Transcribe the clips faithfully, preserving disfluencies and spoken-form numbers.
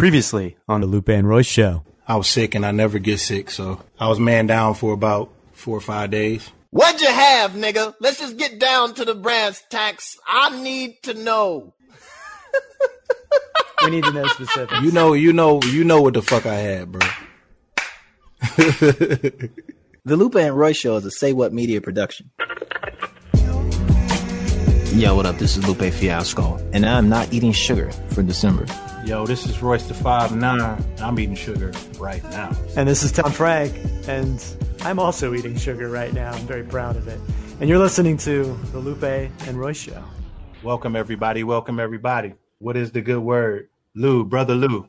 Previously on the Lupe and Royce Show. I was sick and I never get sick, so I was man down for about four or five days. What'd you have, nigga? Let's just get down to the brass tacks. I need to know. We need to know specifics. You know, you know, you know what the fuck I had, bro. The Lupe and Royce Show is a Say What Media production. Yo, what up? This is Lupe Fiasco, and I'm not eating sugar for December. Yo, this is Royce the five nine. I'm eating sugar right now. And this is Tom Frank, and I'm also eating sugar right now. I'm very proud of it. And you're listening to the Lupe and Royce Show. Welcome, everybody. Welcome, everybody. What is the good word? Lou, brother Lou.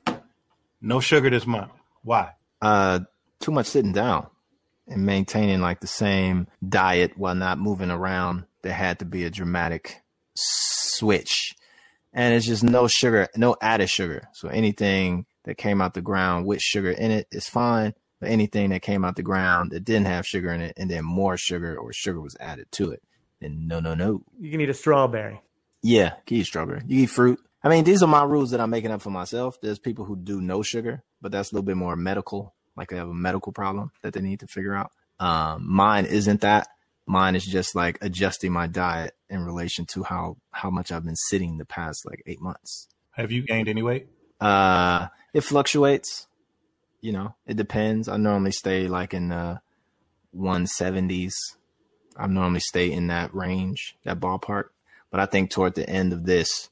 No sugar this month. Why? Uh, too much sitting down and maintaining like the same diet while not moving around. There had to be a dramatic switch. And it's just no sugar, no added sugar. So anything that came out the ground with sugar in it is fine. But anything that came out the ground that didn't have sugar in it and then more sugar or sugar was added to it, then no, no, no. You can eat a strawberry. Yeah, you can eat strawberry. You eat fruit. I mean, these are my rules that I'm making up for myself. There's people who do no sugar, but that's a little bit more medical. Like they have a medical problem that they need to figure out. Um, mine isn't that. Mine is just like adjusting my diet in relation to how, how much I've been sitting the past like eight months. Have you gained any weight? Uh, it fluctuates. You know, it depends. I normally stay like in the one seventies. I normally stay in that range, that ballpark. But I think toward the end of this,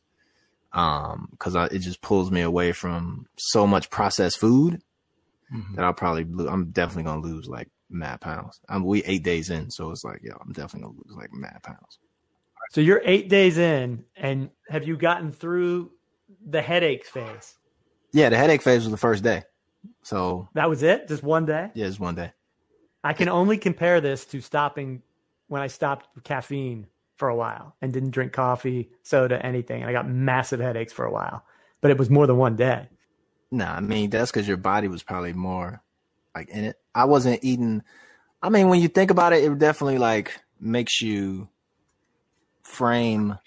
um, because it just pulls me away from so much processed food mm-hmm. that I'll probably, lo- I'm definitely going to lose like mad pounds. I'm we eight days in, so it's like, yo, I'm definitely gonna lose like mad pounds. So you're eight days in, and have you gotten through the headache phase? Yeah, the headache phase was the first day. So that was it? Just one day? Yeah, just one day. I can only compare this to stopping when I stopped caffeine for a while and didn't drink coffee, soda, anything. And I got massive headaches for a while, but it was more than one day. Nah, I mean, that's because your body was probably more like in it. I wasn't eating. I mean, when you think about it, it definitely like makes you frame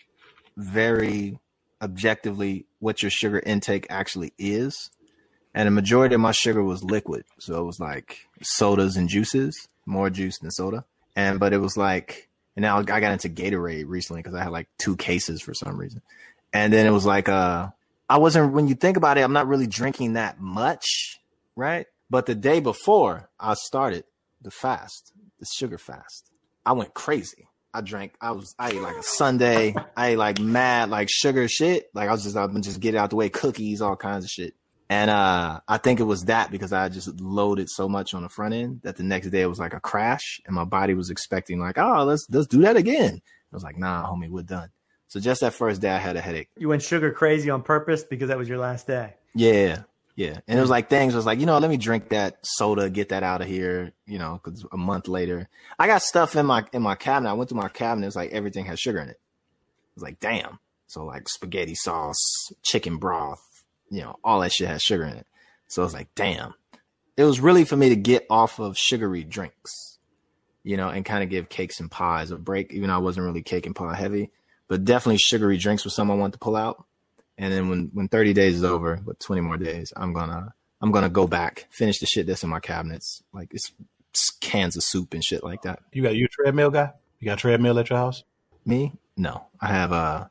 very objectively what your sugar intake actually is. And the majority of my sugar was liquid. So it was like sodas and juices, more juice than soda. And, but it was like, and now I got into Gatorade recently because I had like two cases for some reason. And then it was like, uh, I wasn't, when you think about it, I'm not really drinking that much, right? But the day before I started the fast, the sugar fast, I went crazy. I drank, I was, I ate like a sundae. I ate like mad, like sugar shit. Like I was just, I've been just get it out the way, cookies, all kinds of shit. And uh, I think it was that because I just loaded so much on the front end that the next day it was like a crash and my body was expecting like, oh, let's, let's do that again. I was like, nah, homie, we're done. So just that first day I had a headache. You went sugar crazy on purpose because that was your last day. Yeah. Yeah. And it was like things was like, you know, let me drink that soda, get that out of here, you know, because a month later, I got stuff in my in my cabinet. I went to my cabinet. It's like everything has sugar in it. It was like, damn. So like spaghetti sauce, chicken broth, you know, all that shit has sugar in it. So I was like, damn. It was really for me to get off of sugary drinks, you know, and kind of give cakes and pies a break, even though I wasn't really cake and pie heavy. But definitely sugary drinks was something I wanted to pull out. And then when, when thirty days is over, with twenty more days, I'm gonna I'm gonna go back, finish the shit that's in my cabinets, like it's, it's cans of soup and shit like that. You got you a treadmill guy? You got a treadmill at your house? Me? No, I have uh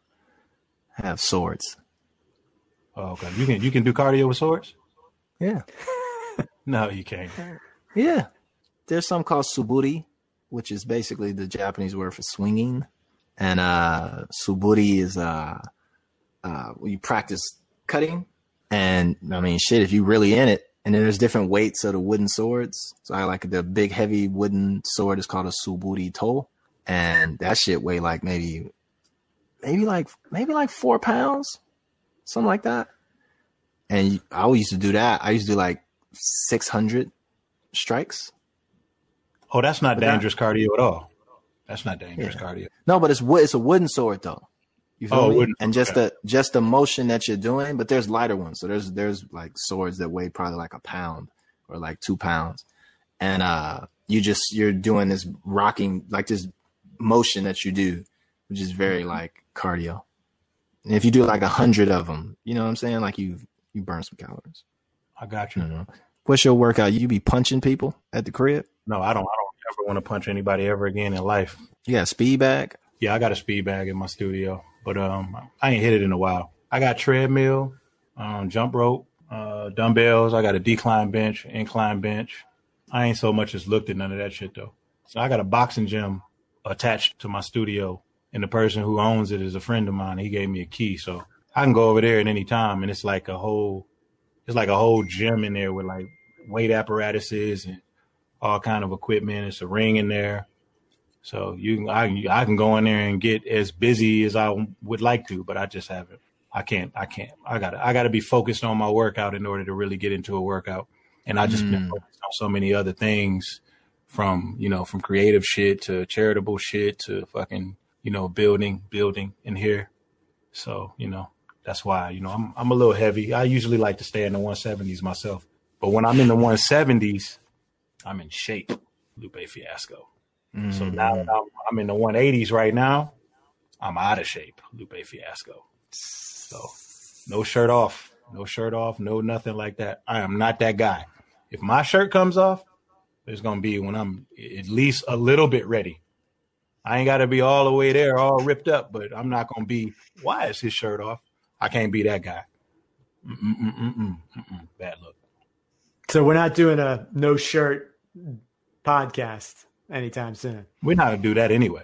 I have swords. Oh, okay. You can you can do cardio with swords? Yeah. No, you can't. Yeah. There's some called suburi, which is basically the Japanese word for swinging, and uh suburi is uh. Uh, you practice cutting, and I mean, shit, if you really in it, and then there's different weights of the wooden swords. So I like the big, heavy wooden sword is called a suburi to, and that shit weigh like maybe, maybe like, maybe like four pounds, something like that. And I used to do that. I used to do like six hundred strikes. Oh, that's not but dangerous that, cardio at all. That's not dangerous yeah. cardio. No, but it's wood. It's a wooden sword though. You feel oh, me? wooden, and just okay. the just the motion that you're doing, but there's lighter ones. So there's there's like swords that weigh probably like a pound or like two pounds, and uh, you just you're doing this rocking like this motion that you do, which is very like cardio. And if you do like a hundred of them, you know what I'm saying? Like you You burn some calories. I got you. You know? What's your workout? You be punching people at the crib? No, I don't. I don't ever want to punch anybody ever again in life. You got a speed bag? Yeah, I got a speed bag in my studio, but um, I ain't hit it in a while. I got treadmill, um, jump rope, uh, dumbbells. I got a decline bench, incline bench. I ain't so much as looked at none of that shit though. So I got a boxing gym attached to my studio, and the person who owns it is a friend of mine. He gave me a key, so I can go over there at any time, and it's like a whole, it's like a whole gym in there with like weight apparatuses and all kind of equipment. It's a ring in there. So you can, I, I can go in there and get as busy as I would like to, but I just haven't. I can't, I can't, I gotta, I gotta be focused on my workout in order to really get into a workout. And I just mm. been focused on so many other things, from, you know, from creative shit to charitable shit to fucking, you know, building, building in here. So, you know, that's why, you know, I'm, I'm a little heavy. I usually like to stay in the one seventies myself, but when I'm in the one seventies, I'm in shape. Lupe Fiasco. Mm. So now that I'm, I'm in the one eighties right now, I'm out of shape. Lupe Fiasco. So no shirt off, no shirt off, no nothing like that. I am not that guy. If my shirt comes off, it's going to be when I'm at least a little bit ready. I ain't got to be all the way there, all ripped up, but I'm not going to be, why is his shirt off? I can't be that guy. Mm-mm-mm-mm-mm. Mm-mm. Bad look. So we're not doing a no shirt podcast anytime soon. We're not going to do that anyway.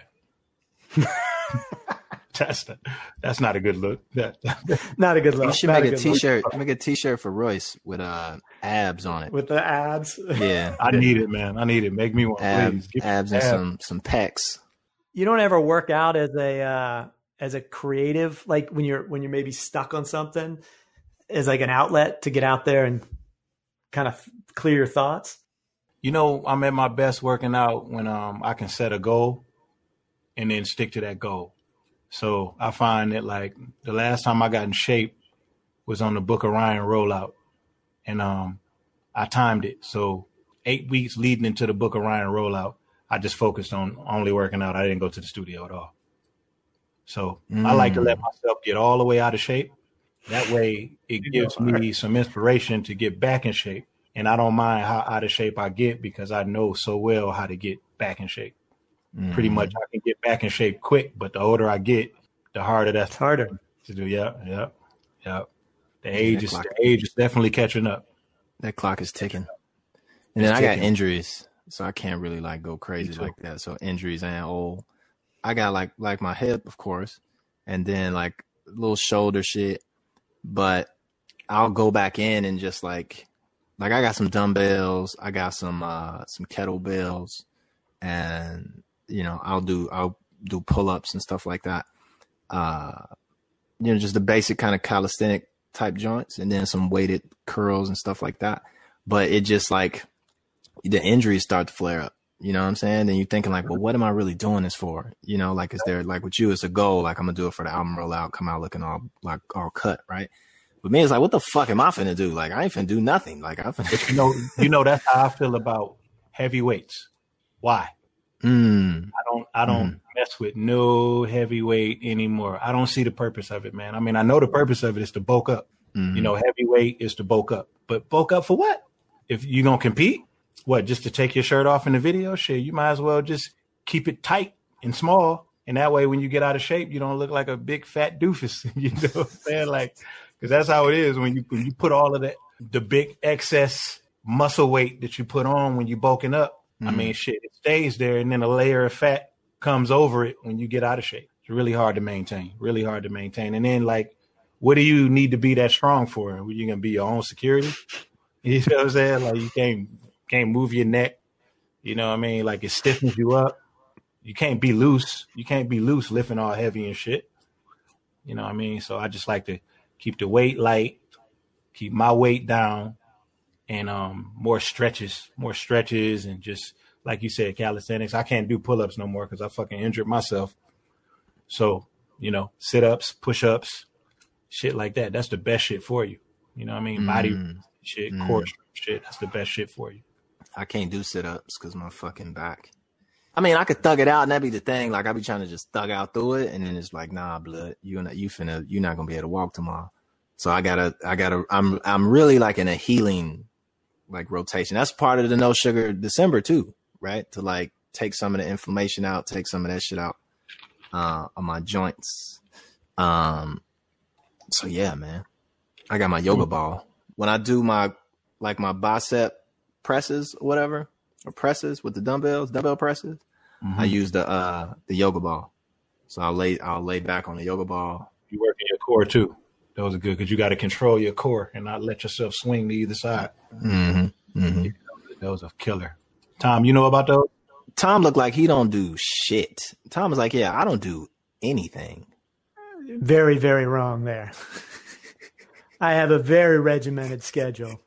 That's not, that's not a good look. That, not a good look. You should not make a, a t-shirt. Look. Make a t-shirt for Royce with uh abs on it. With the abs. Yeah, I need it, man. I need it. Make me one, abs, please. Abs and abs. some some pecs. You don't ever work out as a uh, as a creative, like when you're when you're maybe stuck on something, as like an outlet to get out there and kind of clear your thoughts. You know, I'm at my best working out when um I can set a goal and then stick to that goal. So I find that like the last time I got in shape was on the Book of Ryan rollout, and um, I timed it. So eight weeks leading into the Book of Ryan rollout, I just focused on only working out. I didn't go to the studio at all. So mm. I like to let myself get all the way out of shape. That way it gives me some inspiration to get back in shape. And I don't mind how out of shape I get because I know so well how to get back in shape. Mm-hmm. Pretty much I can get back in shape quick, but the older I get, the harder that's it's harder to do. Yeah, yeah, yeah. The age is the age is definitely catching up. That clock is ticking. And then it's I ticking. got injuries, so I can't really like go crazy like that. So injuries and old. I got like like my hip, of course, and then like little shoulder shit. But I'll go back in and just like like I got some dumbbells, I got some uh some kettlebells, and you know, I'll do I'll do pull-ups and stuff like that. Uh, you know, just the basic kind of calisthenic type joints, and then some weighted curls and stuff like that. But it just like the injuries start to flare up. You know what I'm saying? And you're thinking like, well, what am I really doing this for? You know, like is there like with you, it's a goal. Like I'm gonna do it for the album rollout, come out looking all like all cut, right? But me, it's like, what the fuck am I finna do? Like I ain't finna do nothing. Like I finna. you know, you know that's how I feel about heavy weights. Why? Mm. I don't I don't mm. mess with no heavyweight anymore. I don't see the purpose of it, man. I mean, I know the purpose of it is to bulk up. Mm-hmm. You know, heavyweight is to bulk up. But bulk up for what? If you're going to compete, what, just to take your shirt off in the video? Shit, you might as well just keep it tight and small. And that way, when you get out of shape, you don't look like a big fat doofus. You know what I'm saying? Like, because that's how it is when you, when you put all of that, the big excess muscle weight that you put on when you're bulking up. Mm-hmm. I mean, shit, it stays there, and then a layer of fat comes over it when you get out of shape. It's really hard to maintain, really hard to maintain. And then, like, what do you need to be that strong for? Are you going to be your own security? You know what I'm saying? Like, you can't can't move your neck. You know what I mean? Like, it stiffens you up. You can't be loose. You can't be loose lifting all heavy and shit. You know what I mean? So I just like to keep the weight light, keep my weight down. And um, more stretches, more stretches, and just like you said, calisthenics. I can't do pull-ups no more because I fucking injured myself. So, you know, sit-ups, push-ups, shit like that. That's the best shit for you. You know what I mean? Mm. Body shit, mm. core shit. That's the best shit for you. I can't do sit-ups because my fucking back. I mean, I could thug it out, and that'd be the thing. Like, I be trying to just thug out through it, and then it's like, nah, blood, you not, you finna, you're not gonna be able to walk tomorrow. So I gotta, I gotta, I'm, I'm really like in a healing, like rotation. That's part of the no sugar December too, right? To like take some of the inflammation out, take some of that shit out, uh, on my joints. Um, so yeah, man, I got my yoga ball. When I do my, like my bicep presses or whatever, or presses with the dumbbells, dumbbell presses, mm-hmm. I use the, uh, the yoga ball. So I'll lay, I'll lay back on the yoga ball. You work in your core too. Those are good because you got to control your core and not let yourself swing to either side. Mm-hmm. Mm-hmm. Yeah, those are killer. Tom, you know about those? Tom looked like he don't do shit. Tom was like, yeah, I don't do anything. Very, very wrong there. I have a very regimented schedule.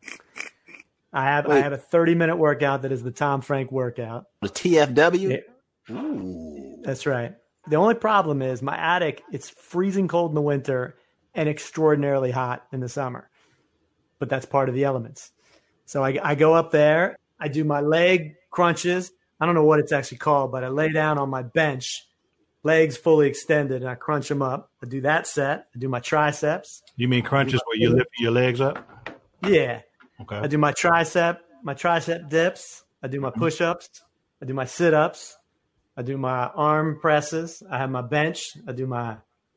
I have Wait. I have a thirty minute workout that is the Tom Frank workout. The T F W? Yeah. Ooh. That's right. The only problem is my attic, it's freezing cold in the winter and extraordinarily hot in the summer. But that's part of the elements. So I, I go up there, I do my leg crunches. I don't know what it's actually called, but I lay down on my bench, legs fully extended, and I crunch them up. I do that set. I do my triceps. You mean crunches where you lift your legs up? Yeah. Okay. I do my tricep, my tricep dips. I do my push-ups. I do my sit-ups. I do my arm presses. I have my bench. I do my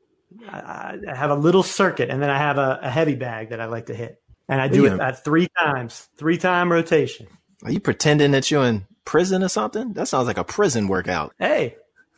I, I have a little circuit, and then I have a, a heavy bag that I like to hit. And I do it at three times, three-time rotation. Are you pretending that you're in prison or something? That sounds like a prison workout. Hey.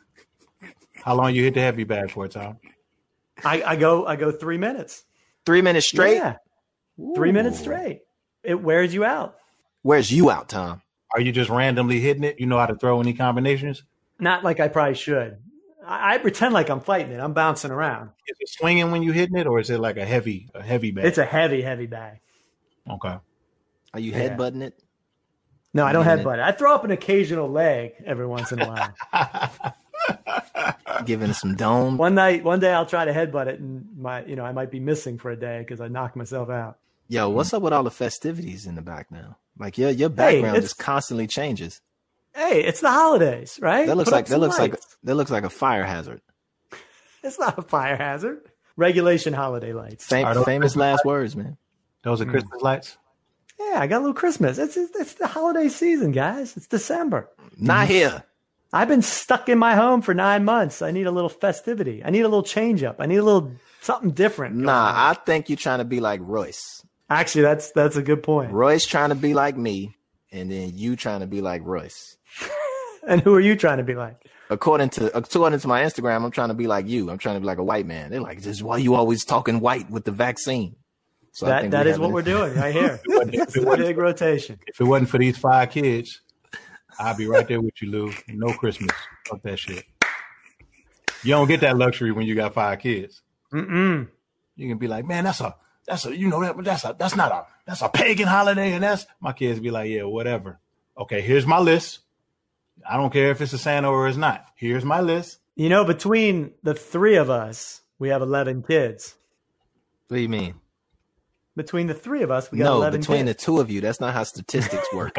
How long you hit the heavy bag for, Tom? I, I go I go three minutes. Three minutes straight? Yeah. Ooh. Three minutes straight. It wears you out. Wears you out, Tom? Are you just randomly hitting it? You know how to throw any combinations? Not like I probably should. I, I pretend like I'm fighting it. I'm bouncing around. Is it swinging when you hitting it, or is it like a heavy, a heavy bag? It's a heavy, heavy bag. Okay. Are you yeah. headbutting it? No, I don't headbutt it. I throw up an occasional leg every once in a while. Giving it some dome. One night, one day I'll try to headbutt it, and my, you know, I might be missing for a day because I knocked myself out. Yo, what's up with all the festivities in the back now? Like your your background hey, just constantly changes. Hey, it's the holidays, right? That looks Put like that looks lights. like that looks like a fire hazard. It's not a fire hazard. Regulation holiday lights. Fam- famous Christmas last lights? Words, man. Those are Christmas mm. lights. Yeah, I got a little Christmas. It's, it's it's the holiday season, guys. It's December. Not here. I've been stuck in my home for nine months. I need a little festivity. I need a little change up. I need a little something different. Nah, I think you're trying to be like Royce. Actually, that's that's a good point. Royce trying to be like me, and then you trying to be like Royce. And who are you trying to be like? According to according to my Instagram, I'm trying to be like you. I'm trying to be like a white man. They're like, "This is why you always talking white with the vaccine." So that that is what we're doing right here. It's a big rotation. If it wasn't for these five kids, I'd be right there with you, Lou. No Christmas. Fuck that shit. You don't get that luxury when you got five kids. Mm-mm. You can be like, man, that's a that's a you know that that's a that's not a that's a pagan holiday, and that's my kids be like, yeah, whatever. Okay, here's my list. I don't care if it's a Santa or it's not. Here's my list. You know, between the three of us, we have eleven kids. What do you mean? Between the three of us, we got no, eleven between kids. the two of you, that's not how statistics work.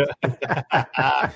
I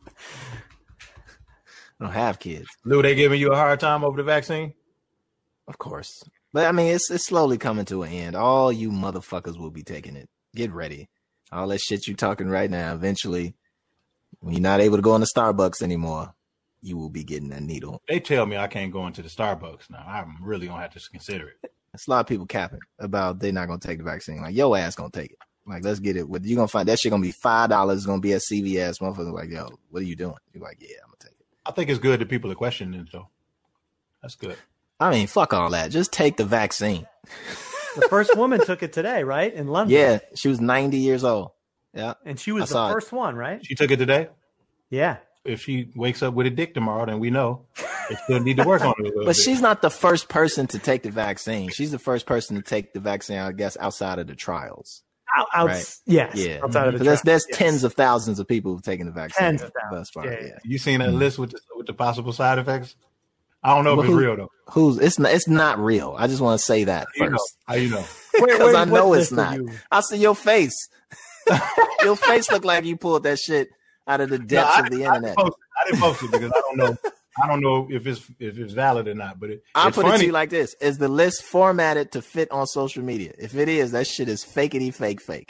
don't have kids. Lou, they giving you a hard time over the vaccine? Of course. But, I mean, it's it's slowly coming to an end. All you motherfuckers will be taking it. Get ready. All that shit you talking right now, eventually, when you're not able to go into Starbucks anymore, you will be getting that needle. They tell me I can't go into the Starbucks now. I'm really going to have to consider it. It's a lot of people capping about they're not going to take the vaccine. Like, your ass going to take it. Like, let's get it. You're going to find that shit going to be five dollars. It's going to be at C V S. Motherfuckers like, yo, what are you doing? You're like, yeah, I'm going to take it. I think it's good that people are questioning it, though. That's good. I mean, fuck all that. Just take the vaccine. The first woman took it today, right? In London. Yeah, she was ninety years old. Yeah. And she was the first it. one, right? She took it today? Yeah. If she wakes up with a dick tomorrow, then we know they still need to work on it a little But bit. she's not the first person to take the vaccine. She's the first person to take the vaccine, I guess, outside of the trials. Out, out, right? Yes. Yeah. Outside of the there's trials. there's yes. tens of thousands of people who've taken the vaccine. Tens of thousands. Thus far. Yeah, Yeah. yeah. You seen that mm-hmm. list with the, with the possible side effects? I don't know well, if it's who, real, though. Who's it's not, it's not real. I just want to say that How you know? first. How you know? Because I know it's not. You? I see your face. Your face look like you pulled that shit out of the depths no, of the I, internet. I didn't, post it. I didn't post it because I don't know. I don't know if it's if it's valid or not, but it, I'll it's put funny. it to you like this: is the list formatted to fit on social media? If it is, that shit is fakety fake fake.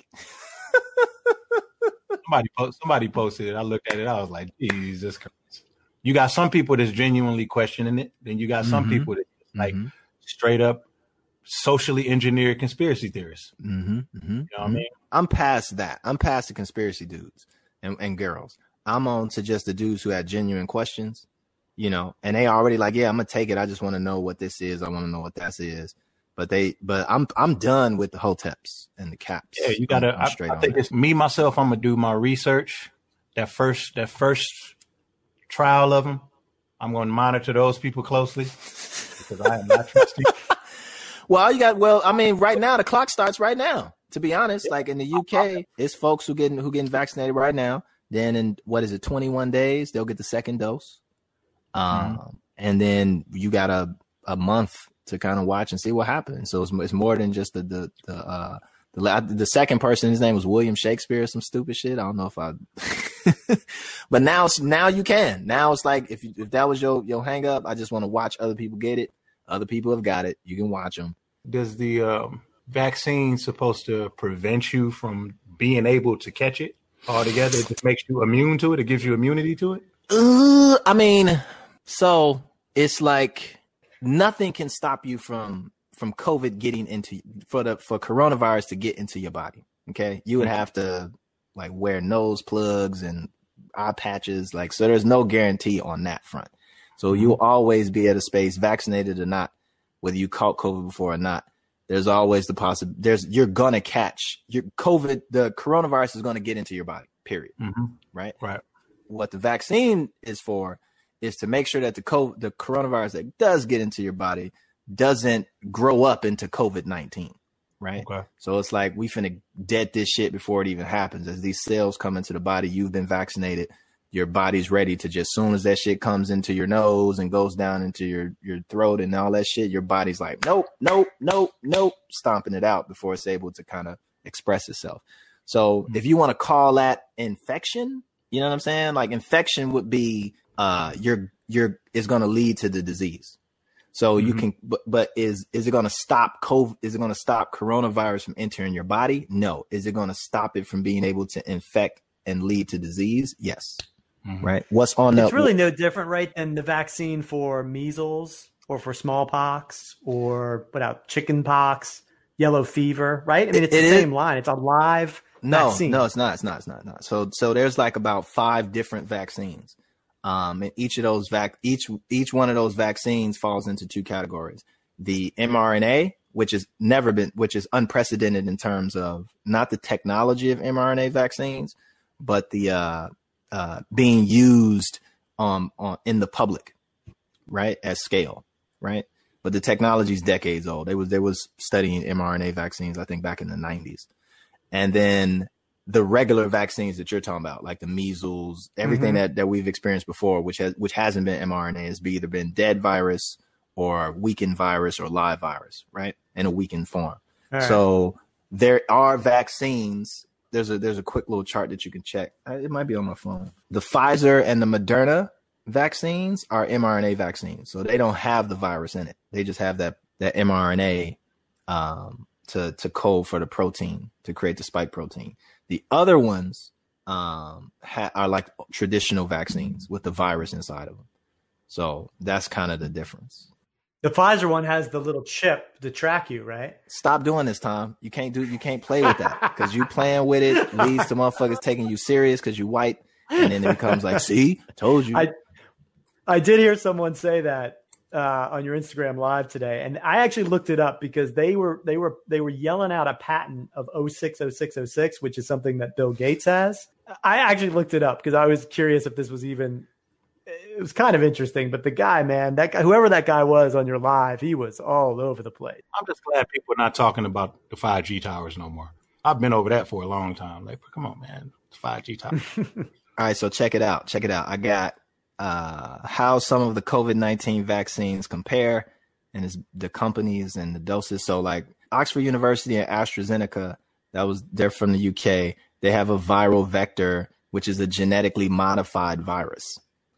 Somebody post, somebody posted it. I looked at it. I was like, Jesus Christ. You got some people that's genuinely questioning it. Then you got some Mm-hmm. people that like Mm-hmm. straight up socially engineered conspiracy theorists. Mm-hmm. Mm-hmm. You know what I mean? I'm past that. I'm past the conspiracy dudes and, and girls. I'm on to just the dudes who had genuine questions, you know, and they already like, yeah, I'm gonna take it. I just want to know what this is. I want to know what that is. But they, but I'm, I'm done with the hoteps and the caps. Yeah, you gotta. I'm, I'm I, straight I on think that. it's me myself. I'm gonna do my research. That first, that first trial of them, I'm gonna monitor those people closely because I am not trusting. Well, you got, well, I mean, right now the clock starts right now. To be honest, like in the U K, it's folks who getting who getting vaccinated right now. Then in what is it, twenty-one days, they'll get the second dose. Um, Mhm. and then you got a, a month to kind of watch and see what happens. So it's, it's more than just the the the uh the, la- the second person. His name was William Shakespeare, or some stupid shit. I don't know if I. But now it's- now you can. Now it's like if you, if that was your your hang up, I just want to watch other people get it. Other people have got it. You can watch them. Does the um, vaccine supposed to prevent you from being able to catch it altogether? It just makes you immune to it. It gives you immunity to it. Uh, I mean, so it's like nothing can stop you from from COVID getting into for the for coronavirus to get into your body. Okay, you would have to like wear nose plugs and eye patches, like so. There's no guarantee on that front. So you'll always be at a space, vaccinated or not, whether you caught COVID before or not. There's always the possibility. There's you're gonna catch your COVID. The coronavirus is gonna get into your body. Period. Mm-hmm. Right. Right. What the vaccine is for is to make sure that the COVID, the coronavirus that does get into your body doesn't grow up into COVID nineteen, right? Okay. So it's like we finna dead this shit before it even happens. As these cells come into the body, you've been vaccinated. Your body's ready to just soon as that shit comes into your nose and goes down into your, your throat and all that shit, your body's like, nope, nope, nope, nope, stomping it out before it's able to kind of express itself. So mm-hmm. if you want to call that infection, you know what I'm saying? Like infection would be uh your your is going to lead to the disease. So mm-hmm. you can but, but is is it going to stop COVID? Is it going to stop coronavirus from entering your body? No. Is it going to stop it from being able to infect and lead to disease? Yes. Mm-hmm. Right. What's on the It's really no different, right, than the vaccine for measles or for smallpox or put out chicken pox, yellow fever, right? I mean, it's it, the it same is. line. It's a live No, vaccine. no, it's not. It's not. It's not. Not. So, so there's like about five different vaccines. Um, and each of those vac, each each one of those vaccines falls into two categories: the mRNA, which is never been, which is unprecedented in terms of not the technology of mRNA vaccines, but the uh, uh, being used um on in the public, right, at scale, right. But the technology is decades old. They was they was studying mRNA vaccines, I think, back in the nineties. And then the regular vaccines that you're talking about, like the measles, everything mm-hmm. that, that we've experienced before, which has which hasn't been mRNA, has be either been dead virus or weakened virus or live virus, right? In a weakened form. Right. So there are vaccines. There's a there's a quick little chart that you can check. It might be on my phone. The Pfizer and the Moderna vaccines are mRNA vaccines, so they don't have the virus in it. They just have that that mRNA. Um, to to code for the protein to create the spike protein. The other ones um ha- are like traditional vaccines with the virus inside of them. So that's kind of the difference. The Pfizer one has the little chip to track you, right? Stop doing this, Tom. You can't do you can't play with that because you playing with it leads to motherfuckers taking you serious because you white, and then it becomes like, see, told you. I I did hear someone say that uh, on your Instagram live today. And I actually looked it up because they were, they were, they were yelling out a patent of oh six oh six oh six, which is something that Bill Gates has. I actually looked it up because I was curious if this was even, it was kind of interesting, but the guy, man, that guy, whoever that guy was on your live, he was all over the place. I'm just glad people are not talking about the five G towers no more. I've been over that for a long time. Like, come on, man, five G towers. All right. So check it out. Check it out. I got, uh how some of the COVID nineteen vaccines compare and it's the companies and the doses. So like Oxford University and AstraZeneca, that was they're from the U K. They have a viral vector, which is a genetically modified virus.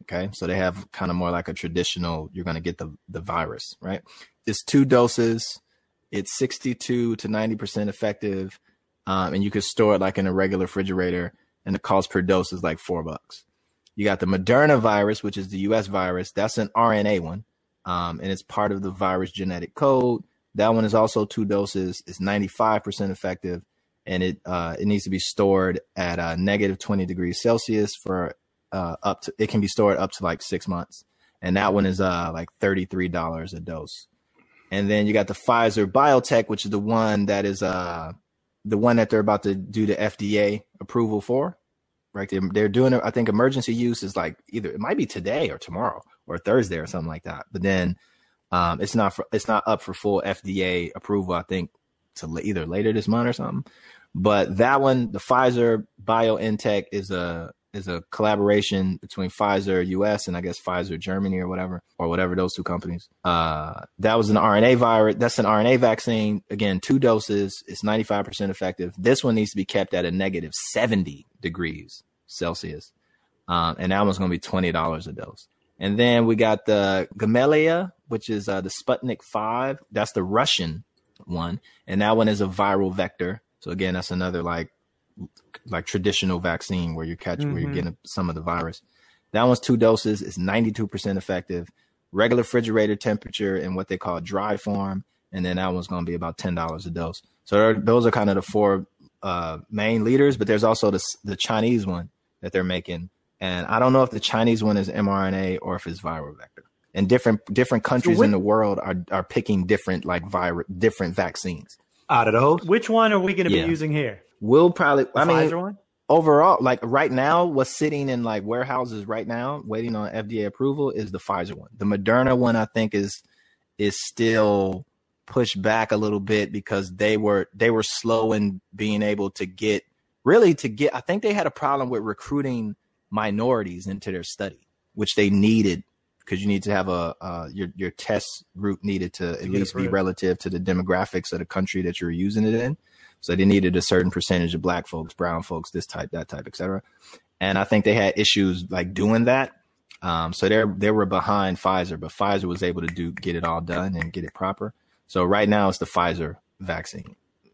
Okay, so they have kind of more like a traditional, you're going to get the, the virus, right? It's two doses. It's sixty-two to ninety percent effective. Um, and you can store it like in a regular refrigerator. And the cost per dose is like four bucks. You got the Moderna virus, which is the U S virus. That's an R N A one. Um, and it's part of the virus genetic code. That one is also two doses. It's ninety-five percent effective. And it uh, it needs to be stored at uh, negative twenty degrees Celsius for uh, up to, it can be stored up to like six months. And that one is uh, like thirty-three dollars a dose. And then you got the Pfizer BioNTech, which is the one that is uh, the one that they're about to do the F D A approval for. Right. They're, they're doing it. I think emergency use is like either it might be today or tomorrow or Thursday or something like that. But then um, it's not for, it's not up for full F D A approval, I think, to either later this month or something. But that one, the Pfizer BioNTech is a is a collaboration between Pfizer U S and I guess Pfizer Germany or whatever, or whatever those two companies. Uh, that was an R N A virus. That's an R N A vaccine. Again, two doses. It's ninety-five percent effective. This one needs to be kept at a negative seventy degrees Celsius. Um, and that one's going to be twenty dollars a dose. And then we got the Gamaleya, which is uh, the Sputnik five. That's the Russian one. And that one is a viral vector. So again, that's another like like traditional vaccine where you catch mm-hmm. where you're getting some of the virus. That one's two doses. It's ninety-two percent effective. Regular refrigerator temperature and what they call dry form. And then that one's going to be about ten dollars a dose. So those are kind of the four uh, main leaders. But there's also the the Chinese one that they're making. And I don't know if the Chinese one is mRNA or if it's viral vector. And different different countries so which, in the world are are picking different like vir- different vaccines. Out of those, which one are we going to yeah. be using here? We'll probably. The I mean, Pfizer one? Overall, like right now, what's sitting in like warehouses right now, waiting on F D A approval, is the Pfizer one. The Moderna one, I think, is is still pushed back a little bit because they were they were slow in being able to get really to get. I think they had a problem with recruiting minorities into their study, which they needed. Because you need to have a uh, your your test group needed to at least be relative to the demographics of the country that you're using it in. So they needed a certain percentage of black folks, brown folks, this type, that type, et cetera. And I think they had issues like doing that. Um, so they they were behind Pfizer, but Pfizer was able to do get it all done and get it proper. So right now it's the Pfizer vaccine.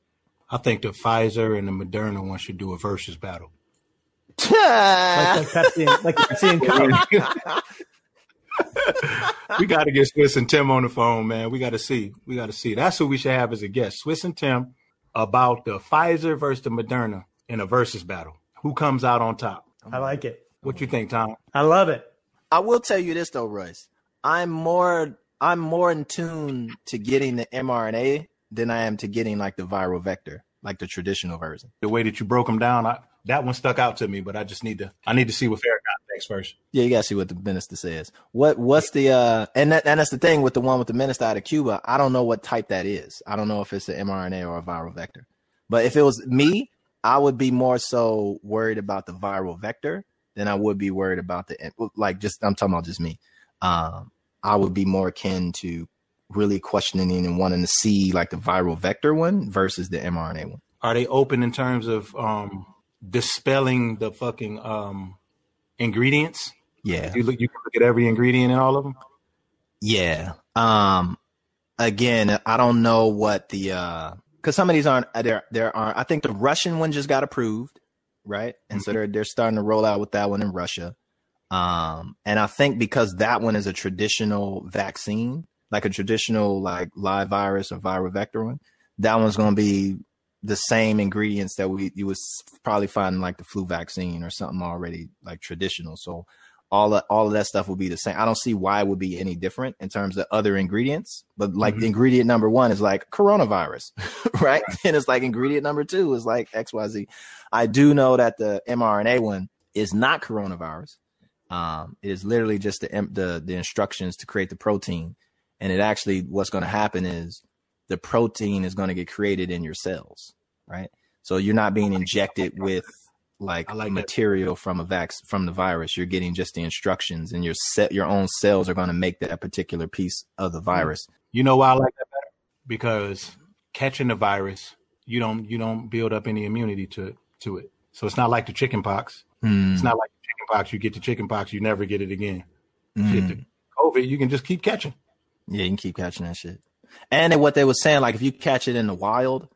I think the Pfizer and the Moderna one should do a versus battle. like the Pepsi and, like Pepsi and Coke. We got to get Swiss and Tim on the phone, man. We got to see. We got to see. That's who we should have as a guest. Swiss and Tim about the Pfizer versus the Moderna in a versus battle. Who comes out on top? I like it. What you think, Tom? I love it. I will tell you this though, Royce. I'm more I'm more in tune to getting the mRNA than I am to getting like the viral vector, like the traditional version. The way that you broke them down, I, that one stuck out to me, but I just need to I need to see what Farrakhan thinks first. Yeah, you gotta see what the minister says. What what's the uh and that and that's the thing with the one with the minister out of Cuba. I don't know what type that is. I don't know if it's an mRNA or a viral vector. But if it was me, I would be more so worried about the viral vector than I would be worried about the like just I'm talking about just me. Um, I would be more akin to really questioning and wanting to see like the viral vector one versus the mRNA one. Are they open in terms of um dispelling the fucking um ingredients? Yeah. You look you can look at every ingredient in all of them? Yeah. Um again, I don't know what the uh because some of these aren't there there aren't I think the Russian one just got approved, right? And mm-hmm. so they're they're starting to roll out with that one in Russia. Um and I think because that one is a traditional vaccine, like a traditional like live virus or viral vector one, that one's gonna be the same ingredients that we you would probably find in like the flu vaccine or something already like traditional. So all of, all of that stuff will be the same. I don't see why it would be any different in terms of other ingredients, but like mm-hmm. ingredient number one is like coronavirus, right? right? And it's like ingredient number two is like X Y Z. I do know that the mRNA one is not coronavirus. Um, it is literally just the, the, the instructions to create the protein. And it actually, what's going to happen is the protein is going to get created in your cells, right? So you're not being injected with like, like material that. from a vac from the virus. You're getting just the instructions, and your set your own cells are going to make that particular piece of the virus. You know why I like that better? Because catching the virus, you don't you don't build up any immunity to to it. So it's not like the chicken pox. Mm. It's not like the chicken chickenpox, you get the chickenpox, you never get it again. Mm. Shit, the COVID, you can just keep catching. Yeah, you can keep catching that shit. And then what they were saying, like if you catch it in the wild,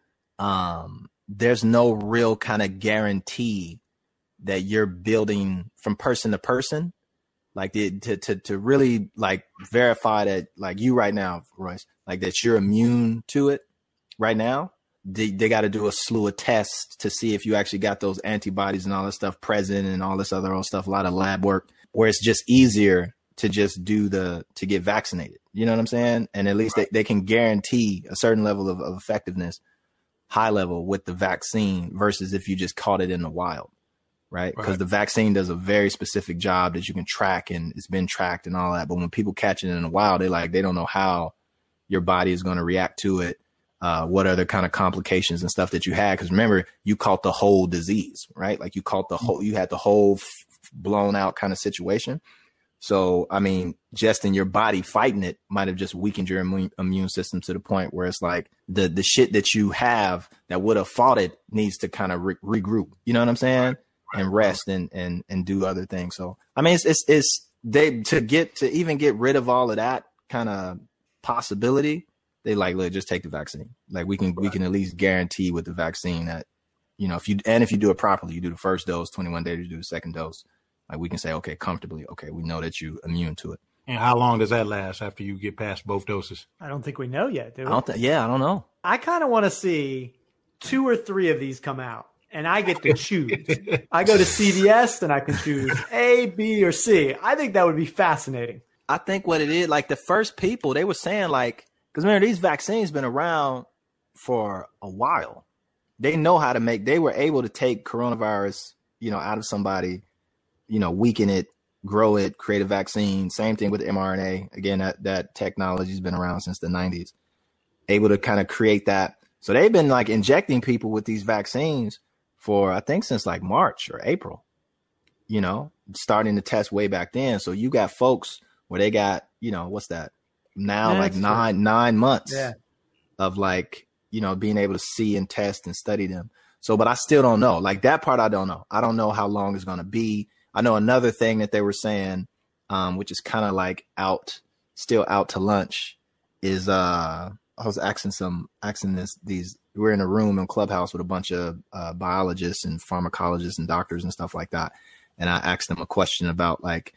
um, there's no real kind of guarantee that you're building from person to person. Like the, to to to really like verify that, like you right now, Royce, like that you're immune to it right now. They, they got to do a slew of tests to see if you actually got those antibodies and all that stuff present and all this other old stuff, a lot of lab work, where it's just easier to just do the, to get vaccinated. You know what I'm saying? And at least they, they can guarantee a certain level of, of effectiveness, high level with the vaccine versus if you just caught it in the wild, right? Because right. the vaccine does a very specific job that you can track and it's been tracked and all that. But when people catch it in the wild, they like, they don't know how your body is going to react to it. Uh, what are the kind of complications and stuff that you had? Because remember, you caught the whole disease, right? Like you caught the whole, you had the whole f- blown out kind of situation. So, I mean, just in your body fighting it might have just weakened your immune, immune system to the point where it's like the, the shit that you have that would have fought it needs to kind of re- regroup, you know what I'm saying? And rest and, and, and do other things. So, I mean, it's, it's, it's they, to get, to even get rid of all of that kind of possibility, they like, look, just take the vaccine. Like we can, right. we can at least guarantee with the vaccine that, you know, if you, and if you do it properly, you do the first dose, twenty-one days, you do the second dose. Like we can say, okay, comfortably, okay, we know that you're immune to it. And how long does that last after you get past both doses? I don't think we know yet, do we? I don't th- yeah, I don't know. I kind of want to see two or three of these come out and I get to choose. I go to C V S and I can choose A, B, or C. I think that would be fascinating. I think what it is, like the first people, they were saying like, because remember, these vaccines been around for a while. They know how to make, they were able to take coronavirus, you know, out of somebody, you know, weaken it, grow it, create a vaccine. Same thing with mRNA. Again, that, that technology has been around since the nineties. Able to kind of create that. So they've been like injecting people with these vaccines for, I think, since like March or April, you know, starting to test way back then. So you got folks where they got, you know, what's that? Now yeah, like nine true. nine months yeah. of like, you know, being able to see and test and study them. So, but I still don't know. Like that part, I don't know. I don't know how long it's going to be. I know another thing that they were saying, um, which is kind of like out, still out to lunch, is uh, I was asking some, asking this, these, we're in a room in Clubhouse with a bunch of uh, biologists and pharmacologists and doctors and stuff like that. And I asked them a question about like,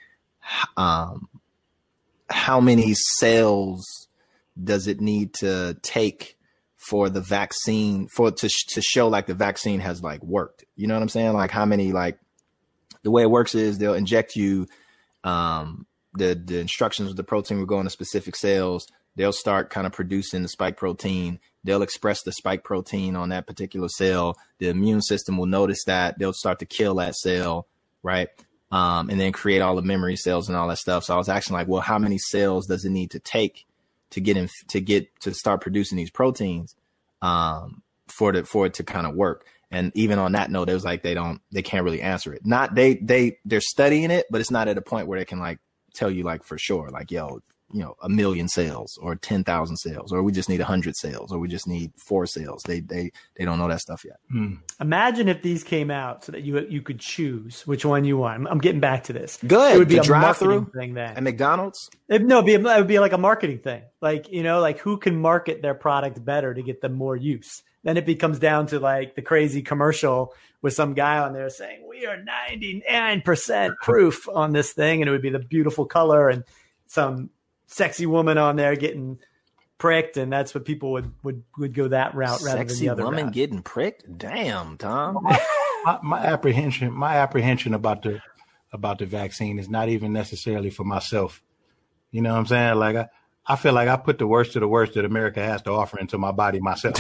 um, how many cells does it need to take for the vaccine for to to show like the vaccine has like worked? You know what I'm saying? Like how many, like the way it works is they'll inject you. Um, the, the instructions of the protein will go into specific cells. They'll start kind of producing the spike protein. They'll express the spike protein on that particular cell. The immune system will notice that. They'll start to kill that cell, right? Um, and then create all the memory cells and all that stuff. So I was asking like, well, how many cells does it need to take to get in, to get to start producing these proteins, um, for the, for it to kind of work? And even on that note, it was like, they don't, they can't really answer it. Not they, they, they're studying it, but it's not at a point where they can like tell you like for sure, like, yo, you know, a million cells or ten thousand cells, or we just need a hundred cells, or we just need four cells. They, they, they don't know that stuff yet. Hmm. Imagine if these came out so that you, you could choose which one you want. I'm, I'm getting back to this. Good. It would be the a marketing thing then. At McDonald's? It, no, it'd be, it would be like a marketing thing. Like, you know, like who can market their product better to get them more use? Then it becomes down to like the crazy commercial with some guy on there saying, we are ninety-nine percent proof on this thing. And it would be the beautiful color and some sexy woman on there getting pricked. And that's what people would, would, would go that route rather sexy than the other woman route. Getting pricked. Damn, Tom. my, my apprehension, my apprehension about the, about the vaccine is not even necessarily for myself. You know what I'm saying? Like I, I feel like I put the worst of the worst that America has to offer into my body myself.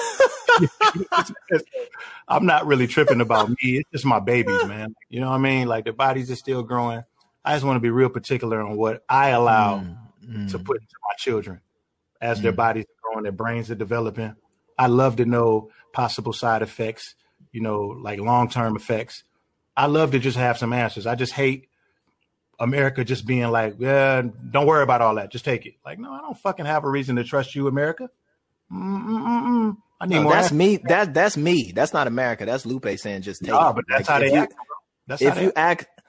I'm not really tripping about me. It's just my babies, man. You know what I mean? Like the bodies are still growing. I just want to be real particular on what I allow mm, mm. to put into my children as mm. their bodies are growing, their brains are developing. I love to know possible side effects, you know, like long-term effects. I love to just have some answers. I just hate America just being like, yeah, don't worry about all that. Just take it. Like, no, I don't fucking have a reason to trust you, America. Mm-mm-mm. I need no, more. That's me. That that's me. That's not America. That's Lupe saying just take no, it. But that's like, how they you, act. That's if how you they act.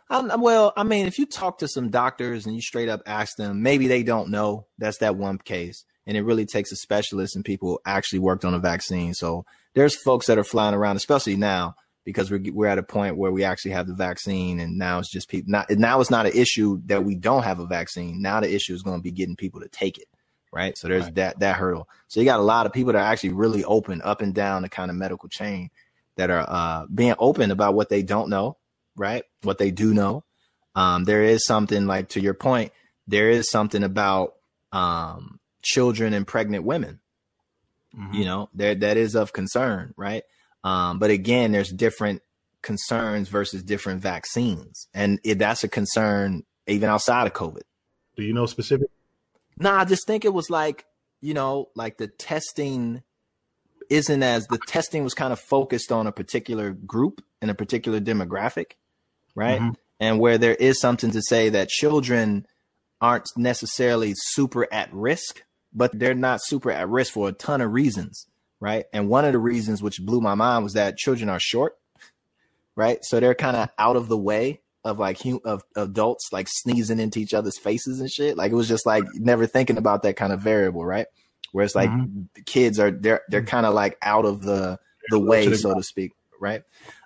Um, well, I mean, if you talk to some doctors and you straight up ask them, maybe they don't know. That's that one case. And it really takes a specialist and people who actually worked on a vaccine. So there's folks that are flying around, especially now, because we're, we're at a point where we actually have the vaccine. And now it's just people. Not, now it's not an issue that we don't have a vaccine. Now the issue is going to be getting people to take it. Right. So there's right. that that hurdle. So you got a lot of people that are actually really open up and down the kind of medical chain that are uh, being open about what they don't know. Right. What they do know. Um, there is something like, to your point, there is something about um, children and pregnant women, mm-hmm. you know, there that is of concern. Right. Um, but again, there's different concerns versus different vaccines. And it, that's a concern even outside of COVID. Do you know specific? No, nah, I just think it was like, you know, like the testing isn't as the testing was kind of focused on a particular group and a particular demographic. Right. Mm-hmm. And where there is something to say that children aren't necessarily super at risk, but they're not super at risk for a ton of reasons. Right. And one of the reasons which blew my mind was that children are short. Right. So they're kind of out of the way of like of adults like sneezing into each other's faces and shit. Like it was just like never thinking about that kind of variable. Right. Where it's like mm-hmm. the kids are they're they're kind of like out of the the way, so to speak. Right.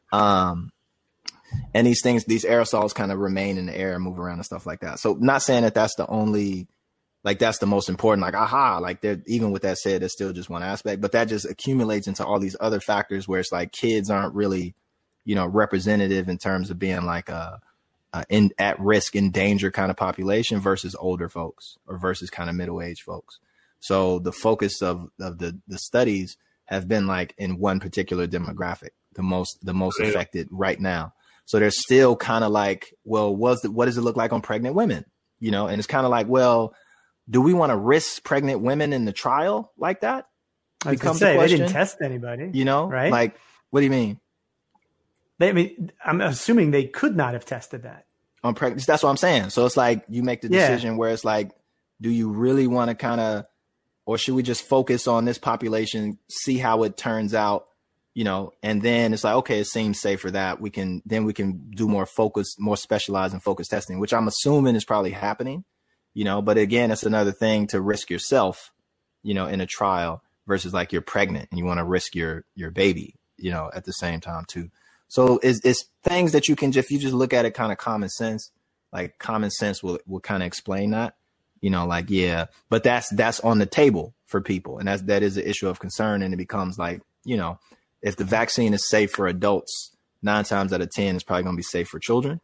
Um And these things, these aerosols kind of remain in the air and move around and stuff like that. So not saying that that's the only, like, that's the most important, like, aha, like there, even with that said, there's still just one aspect, but that just accumulates into all these other factors where it's like kids aren't really, you know, representative in terms of being like a, a in at risk, in danger kind of population versus older folks or versus kind of middle-aged folks. So the focus of, of the, the studies have been like in one particular demographic, the most, the most affected right now. So they're still kind of like, well, what's the, what does it look like on pregnant women? You know, and it's kind of like, well, do we want to risk pregnant women in the trial like that? I was going to say, they didn't test anybody. You know, right? Like, what do you mean? They, I mean, I'm assuming they could not have tested that. On pregnancy. That's what I'm saying. So it's like you make the decision yeah. where it's like, do you really want to kind of, or should we just focus on this population, see how it turns out? You know, and then it's like, okay, it seems safe for that. We can, then we can do more focused, more specialized and focused testing, which I'm assuming is probably happening, you know, but again, it's another thing to risk yourself, you know, in a trial versus like you're pregnant and you want to risk your, your baby, you know, at the same time too. So it's, it's things that you can just, if you just look at it kind of common sense, like common sense will, will kind of explain that, you know, like, yeah, but that's, that's on the table for people. And that's, that is an issue of concern. And it becomes like, you know, if the vaccine is safe for adults, nine times out of ten, it's probably going to be safe for children.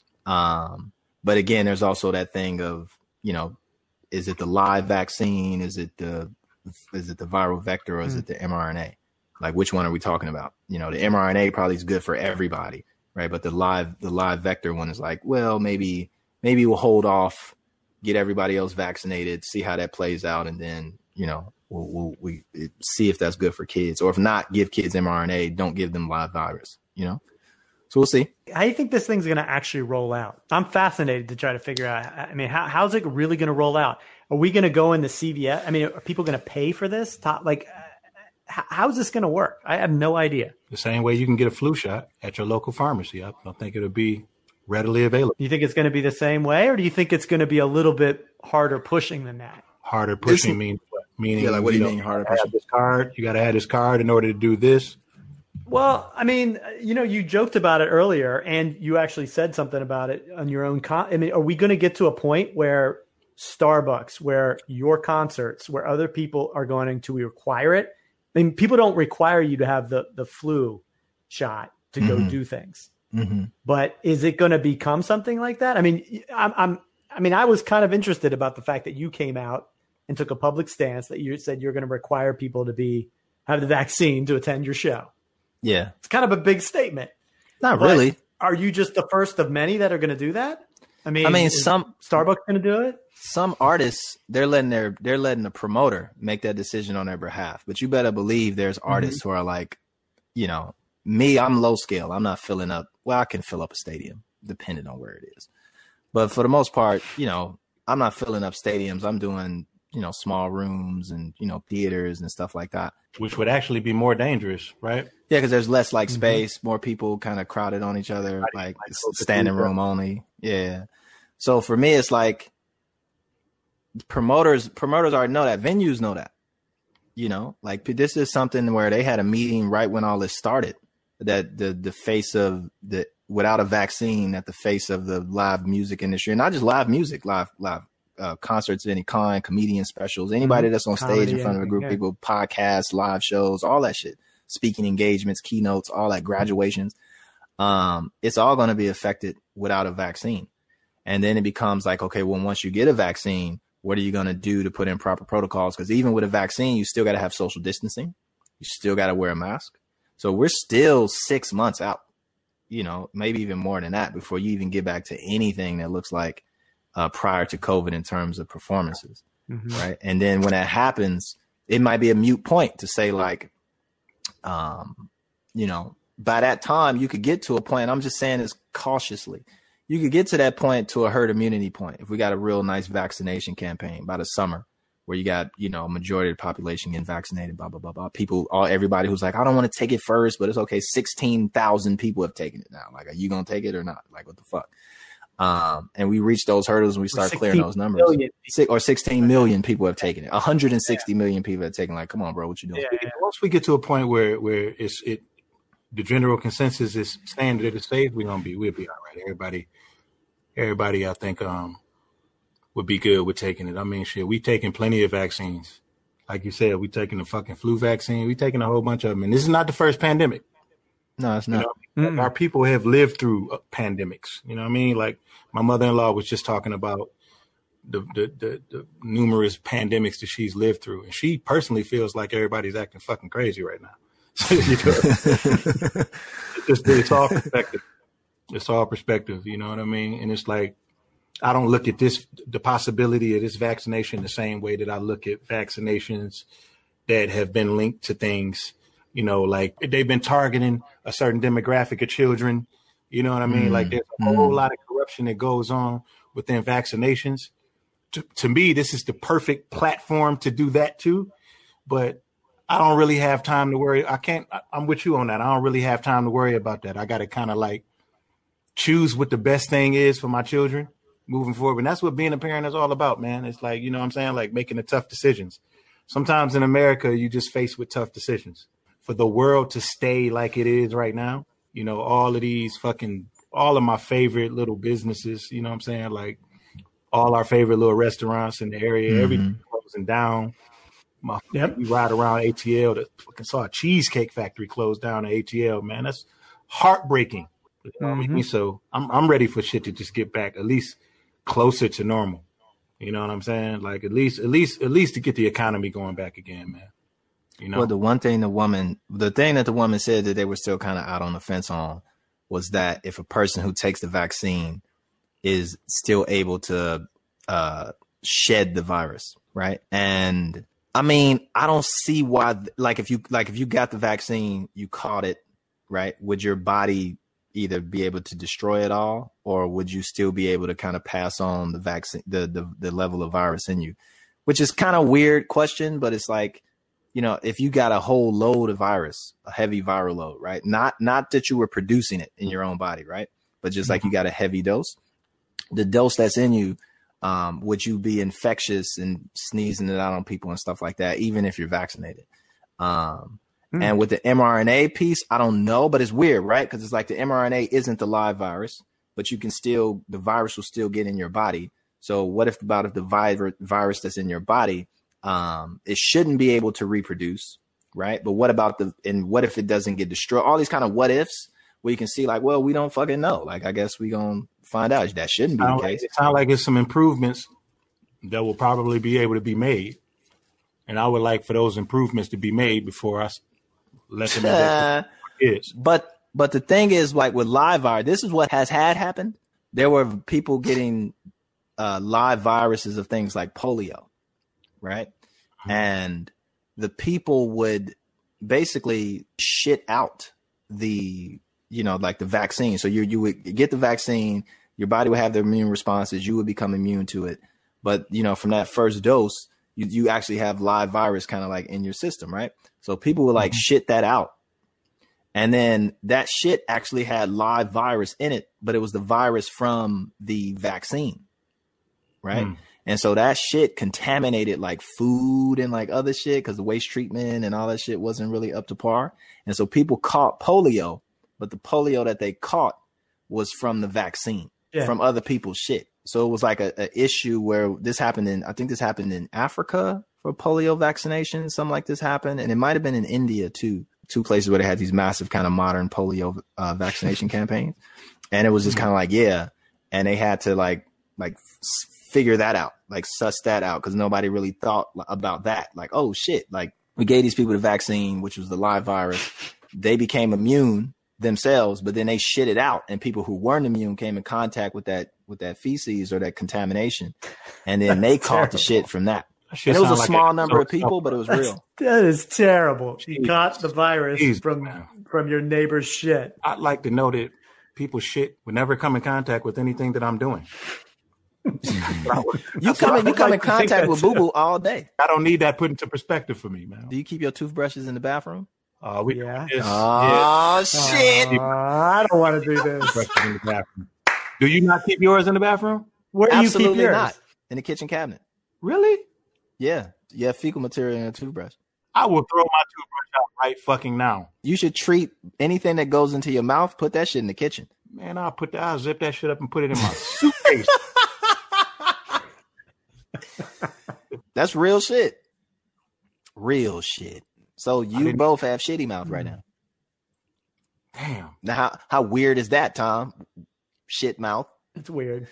Um, but again, there's also that thing of, you know, is it the live vaccine? Is it the, is it the viral vector or is mm. it the mRNA? Like, which one are we talking about? You know, the mRNA probably is good for everybody, right? But the live, the live vector one is like, well, maybe, maybe we'll hold off, get everybody else vaccinated, see how that plays out. And then, you know, We'll, we'll we see if that's good for kids, or if not, give kids mRNA. Don't give them live virus. You know, so we'll see. How do you think this thing's going to actually roll out? I'm fascinated to try to figure out. I mean, how, how's it really going to roll out? Are we going to go into C V S? I mean, are people going to pay for this? Top, like, uh, how's this going to work? I have no idea. The same way you can get a flu shot at your local pharmacy. I don't think it'll be readily available. Do you think it's going to be the same way, or do you think it's going to be a little bit harder pushing than that? Harder pushing means what? Meaning, yeah, like, what do you, you mean know, harder pushing? This card, you got to have this card in order to do this. Well, I mean, you know, you joked about it earlier, and you actually said something about it on your own. Con- I mean, are we going to get to a point where Starbucks, where your concerts, where other people are going to require it? I mean, people don't require you to have the the flu shot to mm-hmm. go do things, mm-hmm. but is it going to become something like that? I mean, I'm, I'm, I mean, I was kind of interested about the fact that you came out and took a public stance that you said you're going to require people to be have the vaccine to attend your show. Yeah. It's kind of a big statement. Not but really. Are you just the first of many that are going to do that? I mean, I mean, some Starbucks going to do it. Some artists, they're letting their, they're letting the promoter make that decision on their behalf. But you better believe there's artists mm-hmm. who are like, you know, me, I'm low scale. I'm not filling up. Well, I can fill up a stadium depending on where it is. But for the most part, you know, I'm not filling up stadiums. I'm doing you know, small rooms and, you know, theaters and stuff like that. Which would actually be more dangerous, right? Yeah, because there's less like space, mm-hmm. more people kind of crowded on each other, right. like, like standing room only. Yeah. So for me, it's like promoters, promoters already know that. Venues know that. You know, like this is something where they had a meeting right when all this started, that the the face of the without a vaccine at the face of the live music industry, and not just live music, live live uh, concerts of any kind, comedian specials, anybody that's on stage in front of a group of people, podcasts, live shows, all that shit, speaking engagements, keynotes, all that, graduations. Um, it's all going to be affected without a vaccine. And then it becomes like, okay, well, once you get a vaccine, what are you going to do to put in proper protocols? Because even with a vaccine, you still got to have social distancing. You still got to wear a mask. So we're still six months out, you know, maybe even more than that before you even get back to anything that looks like uh, prior to COVID in terms of performances. Mm-hmm. Right. And then when that happens, it might be a moot point to say like, um, you know, by that time you could get to a point. I'm just saying this cautiously. You could get to that point, to a herd immunity point, if we got a real nice vaccination campaign by the summer where you got, you know, a majority of the population getting vaccinated, blah, blah, blah, blah. People, all everybody who's like, I don't want to take it first, but it's okay. sixteen thousand people have taken it now. Like, are you going to take it or not? Like, what the fuck? Um, and we reach those hurdles and we start clearing those numbers. Six, or sixteen million people have taken it. one hundred sixty yeah. million people have taken it. Like, come on, bro, what you doing? Yeah, yeah. Once we get to a point where, where it's, it, the general consensus is saying that it's safe, we're gonna be we'll be all right. Everybody, everybody, I think um would be good with taking it. I mean, shit, we taking plenty of vaccines. Like you said, we taking the fucking flu vaccine. We taking a whole bunch of them, and this is not the first pandemic. No, it's not. You know, our people have lived through pandemics. You know what I mean? Like my mother-in-law was just talking about the the, the the numerous pandemics that she's lived through, and she personally feels like everybody's acting fucking crazy right now. You know, it's, just, it's all perspective. It's all perspective. You know what I mean? And it's like, I don't look at this, the possibility of this vaccination the same way that I look at vaccinations that have been linked to things, you know, like they've been targeting a certain demographic of children. You know what I mean? Mm, like there's a mm. whole lot of corruption that goes on within vaccinations. To, to me, this is the perfect platform to do that too. But I don't really have time to worry. I can't, I'm with you on that. I don't really have time to worry about that. I got to kind of like choose what the best thing is for my children moving forward. And that's what being a parent is all about, man. It's like, you know what I'm saying? Like making the tough decisions. Sometimes in America, you just face with tough decisions. For the world to stay like it is right now, you know, all of these fucking, all of my favorite little businesses, you know what I'm saying? Like all our favorite little restaurants in the area, mm-hmm. everything closing down. My, yep. We ride around A T L. That fucking saw a cheesecake factory close down at A T L, man. That's heartbreaking. You know what I mean? So I'm I'm ready for shit to just get back at least closer to normal. You know what I'm saying? Like at least at least at least to get the economy going back again, man. You know. Well, the one thing the woman, the thing that the woman said that they were still kind of out on the fence on was that if a person who takes the vaccine is still able to uh, shed the virus, right? And I mean, I don't see why, like if you like if you got the vaccine, you caught it, right? Would your body either be able to destroy it all, or would you still be able to kind of pass on the vaccine, the the, the level of virus in you? Which is kind of weird question, but it's like, you know, if you got a whole load of virus, a heavy viral load, right? Not not that you were producing it in your own body, right? But just like you got a heavy dose, the dose that's in you. Um, would you be infectious and sneezing it out on people and stuff like that, even if you're vaccinated? Um, mm. And with the mRNA piece, I don't know, but it's weird, right? Because it's like the mRNA isn't the live virus, but you can still, the virus will still get in your body. So what if about if the vi- virus that's in your body, um, it shouldn't be able to reproduce, right? But what about the, and what if it doesn't get destroyed? All these kind of what ifs where you can see like, well, we don't fucking know. Like, I guess we gonna find out. That shouldn't be the case. It sounds like it's some improvements that will probably be able to be made. And I would like for those improvements to be made before I let them know that it is. But, but the thing is, like with live virus, this is what has had happened. There were people getting uh, live viruses of things like polio, right? Mm-hmm. And the people would basically shit out the, you know, like the vaccine. So you you would get the vaccine, your body would have the immune responses, you would become immune to it. But, you know, from that first dose, you, you actually have live virus kind of like in your system, right? So people would like mm-hmm. shit that out. And then that shit actually had live virus in it, but it was the virus from the vaccine, right? Mm. And so that shit contaminated like food and like other shit because the waste treatment and all that shit wasn't really up to par. And so people caught polio, but the polio that they caught was from the vaccine, yeah. from other people's shit. So it was like a, a issue where this happened in, I think this happened in Africa for polio vaccination. Something like this happened. And it might have been in India too. Two places where they had these massive kind of modern polio uh, vaccination campaigns. And it was just kind of like, yeah. And they had to like, like f- figure that out, like suss that out. Cause nobody really thought about that. Like, oh shit. Like we gave these people the vaccine, which was the live virus. They became immune themselves, but then they shit it out. And people who weren't immune came in contact with that, with that feces or that contamination. And then they caught the shit from that. And it was a like small number of people, but it was real. That is terrible. You caught the virus Jeez, from man. from your neighbor's shit. I'd like to know that people's shit would never come in contact with anything that I'm doing. you come in, you come in contact with Boo Boo all day. I don't need that put into perspective for me, man. Do you keep your toothbrushes in the bathroom? Uh, we yeah. This, oh yeah. shit! Uh, I don't want to do this. In the bathroom. Do you not keep yours in the bathroom? Where do Absolutely you keep yours? Not. In the kitchen cabinet. Really? Yeah. You have fecal material in a toothbrush. I will throw my toothbrush out right fucking now. You should treat anything that goes into your mouth, put that shit in the kitchen. Man, I'll put that, I'll zip that shit up and put it in my suitcase. That's real shit. Real shit. So you both have shitty mouth right now. Damn. Now, how, how weird is that, Tom? Shit mouth. It's weird.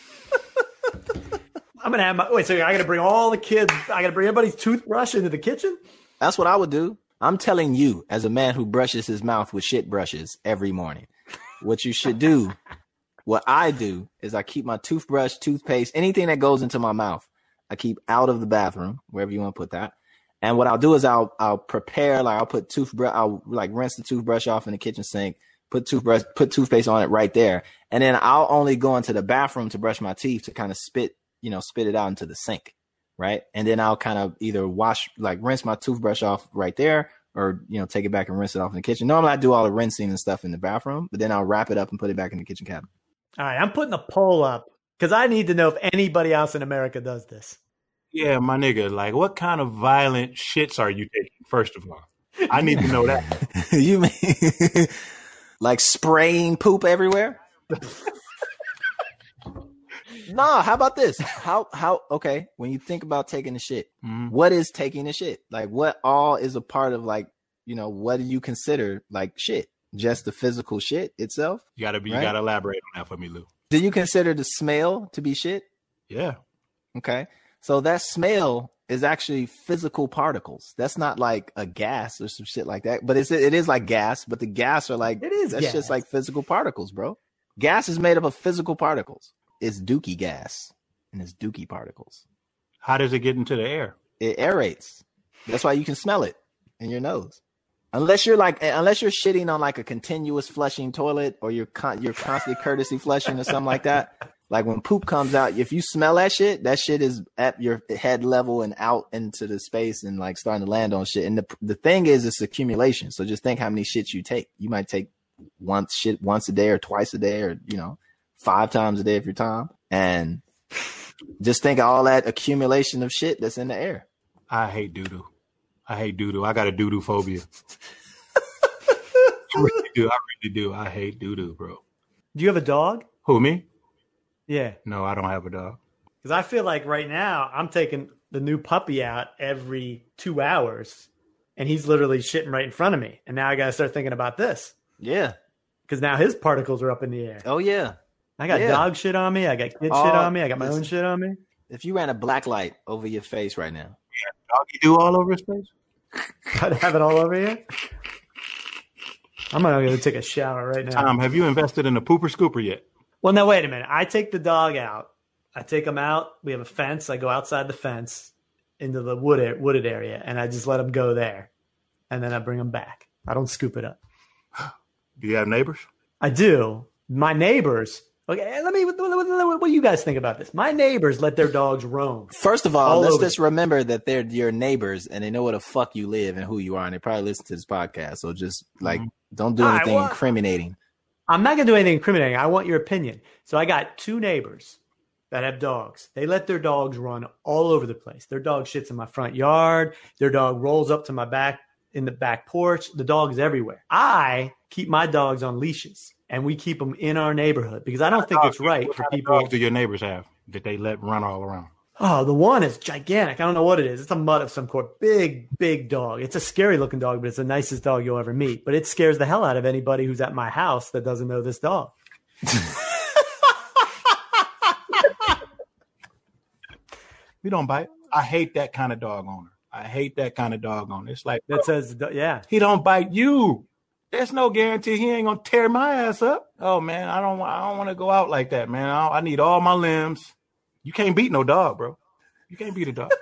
I'm gonna have my wait. So I gotta bring all the kids. I gotta bring everybody's toothbrush into the kitchen. That's what I would do. I'm telling you, as a man who brushes his mouth with shit brushes every morning, what you should do. What I do is I keep my toothbrush, toothpaste, anything that goes into my mouth, I keep out of the bathroom, wherever you want to put that. And what I'll do is I'll I'll prepare like I'll put toothbrush. I'll like rinse the toothbrush off in the kitchen sink. Put toothbrush, put toothpaste on it right there, and then I'll only go into the bathroom to brush my teeth to kind of spit. You know, spit it out into the sink, right? And then I'll kind of either wash, like rinse my toothbrush off right there or, you know, take it back and rinse it off in the kitchen. Normally I do all the rinsing and stuff in the bathroom, but then I'll wrap it up and put it back in the kitchen cabinet. All right, I'm putting a poll up because I need to know if anybody else in America does this. Yeah, my nigga, like what kind of violent shits are you taking, first of all? I need to know that. You mean like spraying poop everywhere? Nah, how about this? How how okay, when you think about taking a shit, mm-hmm. what is taking a shit? Like what all is a part of like, you know, what do you consider like shit? Just the physical shit itself? You gotta be right? you gotta elaborate on that for me, Lou. Do you consider the smell to be shit? Yeah. Okay. So that smell is actually physical particles. That's not like a gas or some shit like that. But it's it is like gas, but the gas are like it is that's gas. just like physical particles, bro. Gas is made up of physical particles. It's dookie gas and it's dookie particles. How does it get into the air? It aerates. That's why you can smell it in your nose. Unless you're like, unless you're shitting on like a continuous flushing toilet or you're con- you're constantly courtesy flushing or something like that. Like when poop comes out, if you smell that shit, that shit is at your head level and out into the space and like starting to land on shit. And the the thing is, it's accumulation. So just think how many shits you take. You might take once shit once a day or twice a day or, you know, five times a day if you're Tom. And just think of all that accumulation of shit that's in the air. I hate doo-doo. I hate doo-doo. I got a doo-doo phobia. I really do. I really do. I hate doo-doo, bro. Do you have a dog? Who, me? Yeah. No, I don't have a dog. Because I feel like right now I'm taking the new puppy out every two hours and he's literally shitting right in front of me. And now I got to start thinking about this. Yeah. Because now his particles are up in the air. Oh, yeah. I got yeah. dog shit on me. I got kid oh, shit on me. I got my listen, own shit on me. If you ran a black light over your face right now. Yeah, doggy do all over his face? I'd have it all over here. I'm going to go take a shower right now. Tom, have you invested in a pooper scooper yet? Well, now, wait a minute. I take the dog out. I take him out. We have a fence. I go outside the fence into the wood, wooded area, and I just let him go there. And then I bring him back. I don't scoop it up. Do you have neighbors? I do. My neighbors, Okay, let me. What, what, what do you guys think about this? My neighbors let their dogs roam. First of all, all let's over. just remember that they're your neighbors and they know where the fuck you live and who you are, and they probably listen to this podcast. So just like, don't do All right, anything well- incriminating. I'm not gonna do anything incriminating. I want your opinion. So I got two neighbors that have dogs. They let their dogs run all over the place. Their dog shits in my front yard. Their dog rolls up to my back in the back porch. The dog's everywhere. I keep my dogs on leashes and we keep them in our neighborhood because I don't think it's right What for kind of people. dogs do your neighbors have that they let run all around? Oh, the one is gigantic. I don't know what it is. It's a mutt of some sort. Big, big dog. It's a scary looking dog, but it's the nicest dog you'll ever meet. But it scares the hell out of anybody who's at my house that doesn't know this dog. We don't bite. I hate that kind of dog owner. I hate that kind of dog owner. It's like, That says, yeah. he don't bite you. There's no guarantee he ain't gonna tear my ass up. Oh man, I don't. I don't want to go out like that, man. I, I need all my limbs. You can't beat no dog, bro. You can't beat a dog.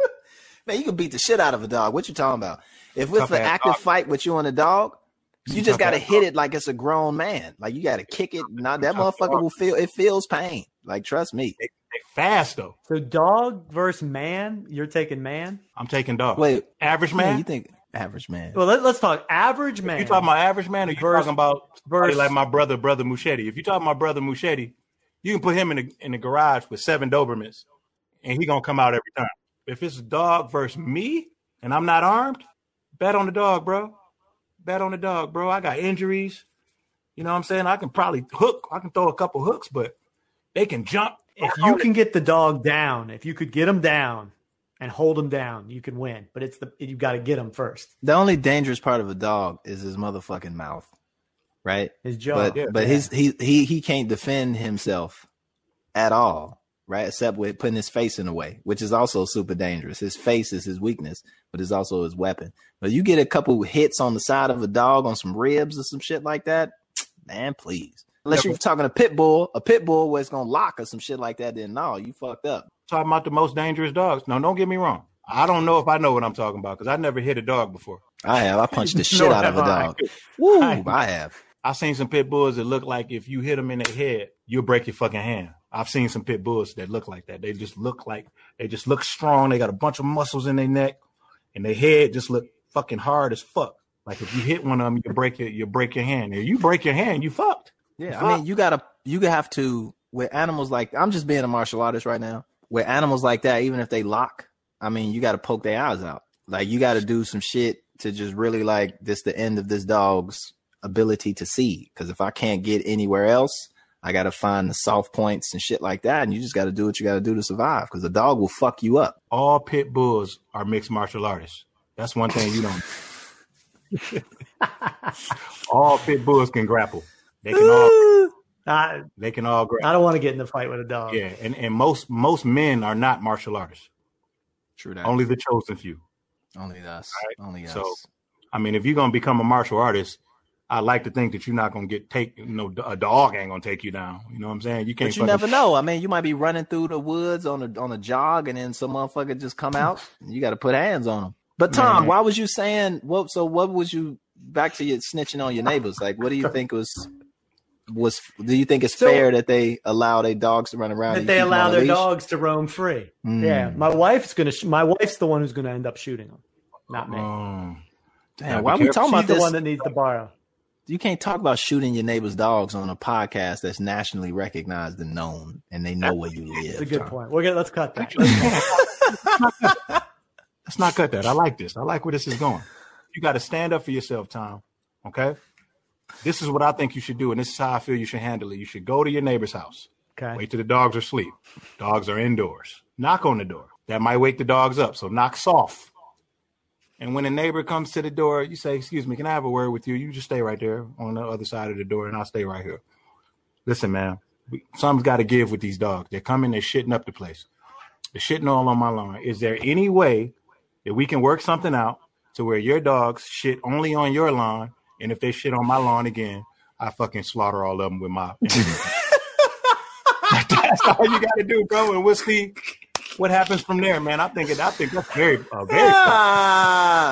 Man, you can beat the shit out of a dog. What you talking about? If it's Tough an ass active dog. fight with you and a dog, you Some just got to tough ass hit dog. it like it's a grown man. Like you got to kick it. Now that Tough motherfucker dog. will feel. It feels pain. Like trust me. They fast though. So dog versus man, you're taking man? I'm taking dog. Wait, average man, man. you think average man? Well, let, let's talk average man. You talking about average man, or you Versus- talking about somebody versus- like my brother, brother Muschetti? If you talking about brother Muschetti, you can put him in the in the garage with seven Dobermans, and he gonna come out every time. If it's a dog versus me, and I'm not armed, bet on the dog, bro. Bet on the dog, bro. I got injuries. You know what I'm saying? I can probably hook. I can throw a couple hooks, but they can jump. If you can get the dog down, if you could get him down and hold him down, you can win. But it's the you got to get him first. The only dangerous part of a dog is his motherfucking mouth, right? His jaw. But yeah, but yeah. his he he he can't defend himself at all, right? Except with putting his face in the way, which is also super dangerous. His face is his weakness, but it's also his weapon. But you get a couple hits on the side of a dog on some ribs or some shit like that, man, please. Unless you're talking a pit bull, a pit bull where it's gonna lock or some shit like that, then no, you fucked up. Talking about the most dangerous dogs. No, don't get me wrong. I don't know if I know what I'm talking about because I never hit a dog before. I have. I punched the shit Nor out of a have I. dog. Woo, I- I have. I've seen some pit bulls that look like if you hit them in the head, you'll break your fucking hand. I've seen some pit bulls that look like that. They just look like they just look strong. They got a bunch of muscles in their neck, and their head just look fucking hard as fuck. Like if you hit one of them, you break your you break your hand. If you break your hand, you fucked. Yeah, I mean, you gotta, you have to with animals like. I'm just being a martial artist right now. With animals like that, even if they lock, I mean, you got to poke their eyes out. Like you got to do some shit to just really like this. The end of this dog's ability to see. Because if I can't get anywhere else, I got to find the soft points and shit like that. And you just got to do what you got to do to survive. Because the dog will fuck you up. All pit bulls are mixed martial artists. That's one thing you don't. All pit bulls can grapple. They can all. I, They can all grapple. I don't want to get in the fight with a dog. Yeah, and, and most most men are not martial artists. True that. Only the chosen few. Only us. Right. Only us. So, I mean, if you're gonna become a martial artist, I like to think that you're not gonna get take. You know, a dog ain't gonna take you down. You know what I'm saying? You can't. But you fucking- never know. I mean, you might be running through the woods on a on a jog, and then some motherfucker just come out. And you got to put hands on them. But Tom, Man. why was you saying what? So what was you back to your snitching on your neighbors? Like, what do you think was was? Do you think it's So- fair that they allow their dogs to run around? That and they you keep them allow on a their leash? dogs to roam free. Mm. Yeah, my wife's gonna. Sh- my wife's the one who's gonna end up shooting them, not me. Um, Damn, Yeah, why are be we talking She's about the this? one that needs to borrow. You can't talk about shooting your neighbor's dogs on a podcast that's nationally recognized and known, and they know where you live. It's a good Tom. point. We're gonna let's cut that. let's not cut that. I like this. I like where this is going. You got to stand up for yourself, Tom. Okay. This is what I think you should do, and this is how I feel you should handle it. You should go to your neighbor's house. Okay. Wait till the dogs are asleep. Dogs are indoors. Knock on the door. That might wake the dogs up. So knock soft. And when a neighbor comes to the door, you say, "Excuse me, can I have a word with you?" You just stay right there on the other side of the door, and I'll stay right here. Listen, man, we, something's got to give with these dogs. They're coming, they're shitting up the place. They're shitting all on my lawn. Is there any way that we can work something out to where your dogs shit only on your lawn, and if they shit on my lawn again, I fucking slaughter all of them with my. That's all you got to do, bro. And we'll see what happens from there, man. I think it. I think that's very, uh, very. Ah,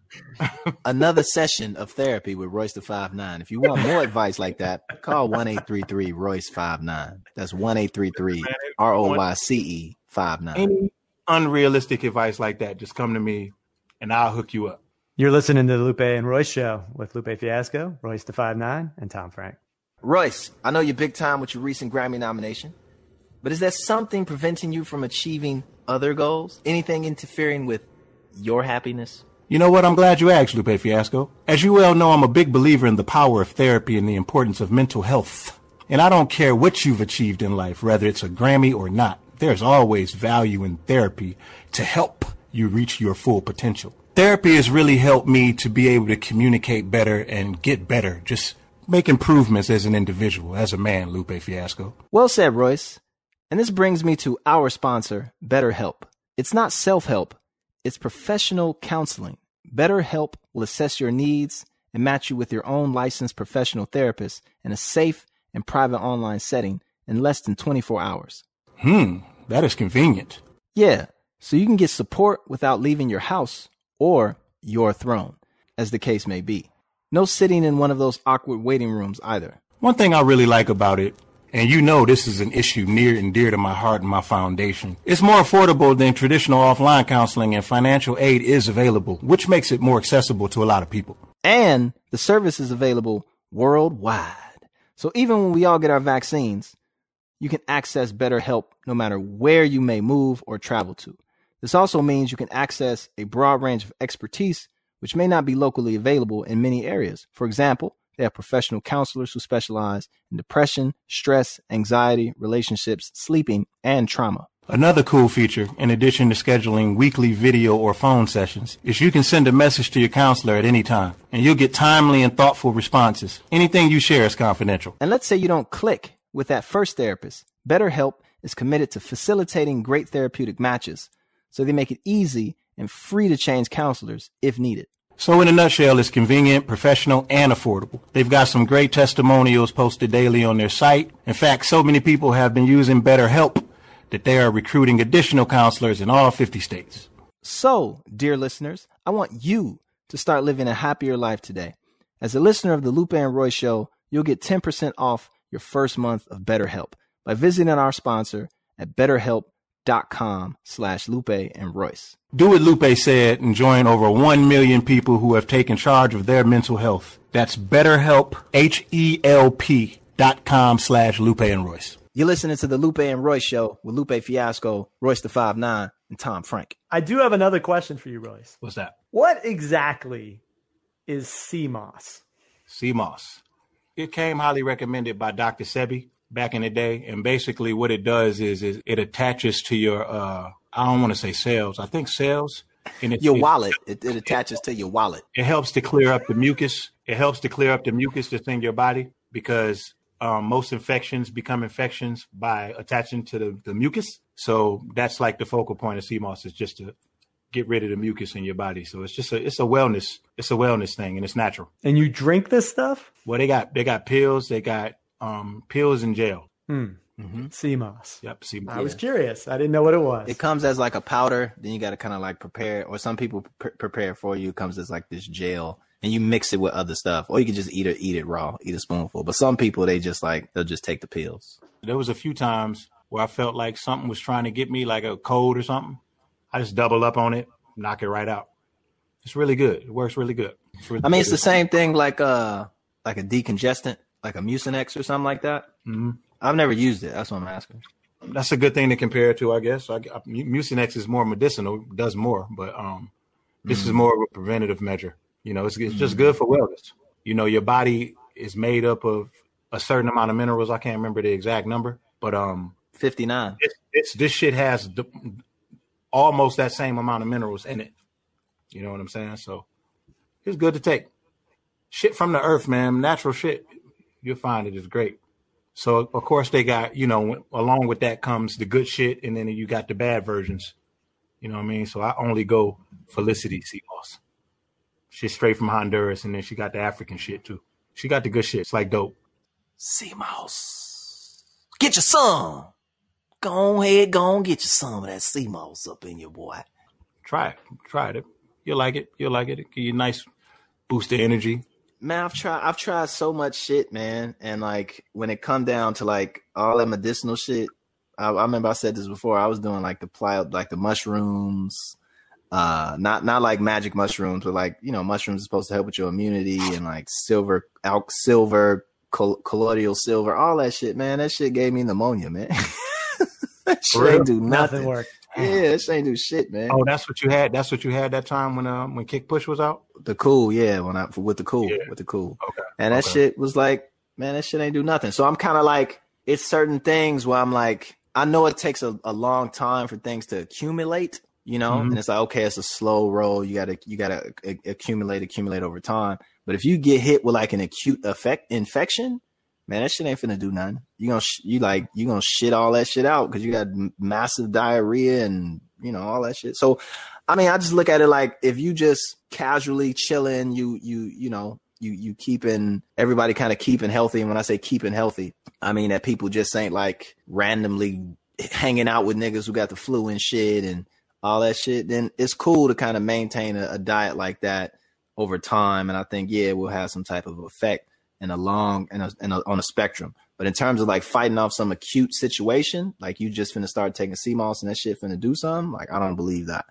another session of therapy with Royce the five nine. If you want more advice like that, call one eight three three Royce five nine. That's one eight three three R O Y C E five nine. Any unrealistic advice like that, just come to me and I'll hook you up. You're listening to the Lupe and Royce Show with Lupe Fiasco, Royce the five nine, and Tom Frank. Royce, I know you're big time with your recent Grammy nomination, but is there something preventing you from achieving other goals? Anything interfering with your happiness? You know what? I'm glad you asked, Lupe Fiasco. As you well know, I'm a big believer in the power of therapy and the importance of mental health. And I don't care what you've achieved in life, whether it's a Grammy or not. There's always value in therapy to help you reach your full potential. Therapy has really helped me to be able to communicate better and get better, just make improvements as an individual, as a man, Lupe Fiasco. Well said, Royce. And this brings me to our sponsor, BetterHelp. It's not self-help. It's professional counseling. BetterHelp will assess your needs and match you with your own licensed professional therapist in a safe and private online setting in less than twenty-four hours. Hmm, that is convenient. Yeah, so you can get support without leaving your house or your throne, as the case may be. No sitting in one of those awkward waiting rooms either. One thing I really like about it, and you know this is an issue near and dear to my heart and my foundation, it's more affordable than traditional offline counseling, and financial aid is available, which makes it more accessible to a lot of people. And the service is available worldwide. So even when we all get our vaccines, you can access BetterHelp no matter where you may move or travel to. This also means you can access a broad range of expertise, which may not be locally available in many areas. For example, they have professional counselors who specialize in depression, stress, anxiety, relationships, sleeping, and trauma. Another cool feature, in addition to scheduling weekly video or phone sessions, is you can send a message to your counselor at any time, and you'll get timely and thoughtful responses. Anything you share is confidential. And let's say you don't click with that first therapist. BetterHelp is committed to facilitating great therapeutic matches, so they make it easy and free to change counselors if needed. So in a nutshell, it's convenient, professional, and affordable. They've got some great testimonials posted daily on their site. In fact, so many people have been using BetterHelp that they are recruiting additional counselors in all fifty states. So, dear listeners, I want you to start living a happier life today. As a listener of the Lupe and Roy Show, you'll get ten percent off your first month of BetterHelp by visiting our sponsor at betterhelp.com slash Lupe and Royce. Do what Lupe said and join over one million people who have taken charge of their mental health. That's BetterHelp, H E L P dot com slash Lupe and Royce. You're listening to the Lupe and Royce Show with Lupe Fiasco, Royce the five nine, and Tom Frank. I do have another question for you, Royce. What's that? What exactly is sea moss? Sea moss. It came highly recommended by Doctor Sebi back in the day. And basically what it does is, is it attaches to your, uh, I don't want to say cells. I think cells. And it, your it, wallet. It, it attaches to your wallet. It helps to clear up the mucus. It helps to clear up the mucus that's in your body because um, most infections become infections by attaching to the, the mucus. So that's like the focal point of sea moss, is just to get rid of the mucus in your body. So it's just a, it's a wellness, it's a wellness thing, and it's natural. And you drink this stuff? Well, they got, they got pills, they got um, pills in gel. Hmm. Mm-hmm. Sea moss. Yep. Sea moss. I was curious. I didn't know what it was. It comes as like a powder. Then you got to kind of like prepare, or some people pre- prepare it for you. It comes as like this gel, and you mix it with other stuff, or you can just eat it, eat it raw, eat a spoonful. But some people, they just like, they'll just take the pills. There was a few times where I felt like something was trying to get me, like a cold or something. I just double up on it, knock it right out. It's really good. It works really good. It's really I mean, good. it's the same thing like uh like a decongestant, like a Mucinex or something like that. Mm-hmm. I've never used it. That's what I'm asking. That's a good thing to compare it to, I guess. I, I, Mucinex is more medicinal, does more, but um, this mm-hmm. is more of a preventative measure. You know, it's, it's mm-hmm. just good for wellness. You know, your body is made up of a certain amount of minerals. I can't remember the exact number, but um, fifty-nine. It's, it's this shit has the, almost that same amount of minerals in it. You know what I'm saying? So it's good to take. Shit from the earth, man. Natural shit. You'll find it is great. So, of course, they got, you know, along with that comes the good shit, and then you got the bad versions. You know what I mean? So I only go Felicity Sea Moss. She's straight from Honduras, and then she got the African shit, too. She got the good shit. It's like dope. Sea moss. Get your some. Go ahead, go on, get you some of that sea moss up in your boy. Try it. Try it. You'll like it. You'll like it. It give you a nice boost of energy. Man, I've tried I've tried so much shit, man. And like when it come down to like all that medicinal shit, I, I remember I said this before. I was doing like the ply like the mushrooms, uh, not not like magic mushrooms, but like, you know, mushrooms are supposed to help with your immunity, and like silver, alk, silver, col- colloidal silver, all that shit, man. That shit gave me pneumonia, man. That shit ain't do nothing. Nothing worked. Yeah, that shit ain't do shit, man. Oh, that's what you had. That's what you had that time when um when Kick Push was out. The Cool, yeah, when I with the Cool, Yeah. with the Cool, Okay. and that Okay. shit was like, man, that shit ain't do nothing. So I'm kind of like, it's certain things where I'm like, I know it takes a, a long time for things to accumulate, you know, Mhm. and it's like, okay, it's a slow roll. You gotta you gotta a- accumulate, accumulate over time. But if you get hit with like an acute effect infection, man, that shit ain't finna do nothing. You gonna sh- you like you gonna shit all that shit out because you got m- massive diarrhea and, you know, all that shit. So, I mean, I just look at it like, if you just casually chilling, you you you know, you you keeping everybody kind of keeping healthy. And when I say keeping healthy, I mean that people just ain't like randomly hanging out with niggas who got the flu and shit and all that shit. Then it's cool to kind of maintain a, a diet like that over time. And I think, yeah, it will have some type of effect in a long and in a, on a spectrum. But in terms of like fighting off some acute situation, like you just finna start taking C M O S and that shit finna do something, like I don't believe that.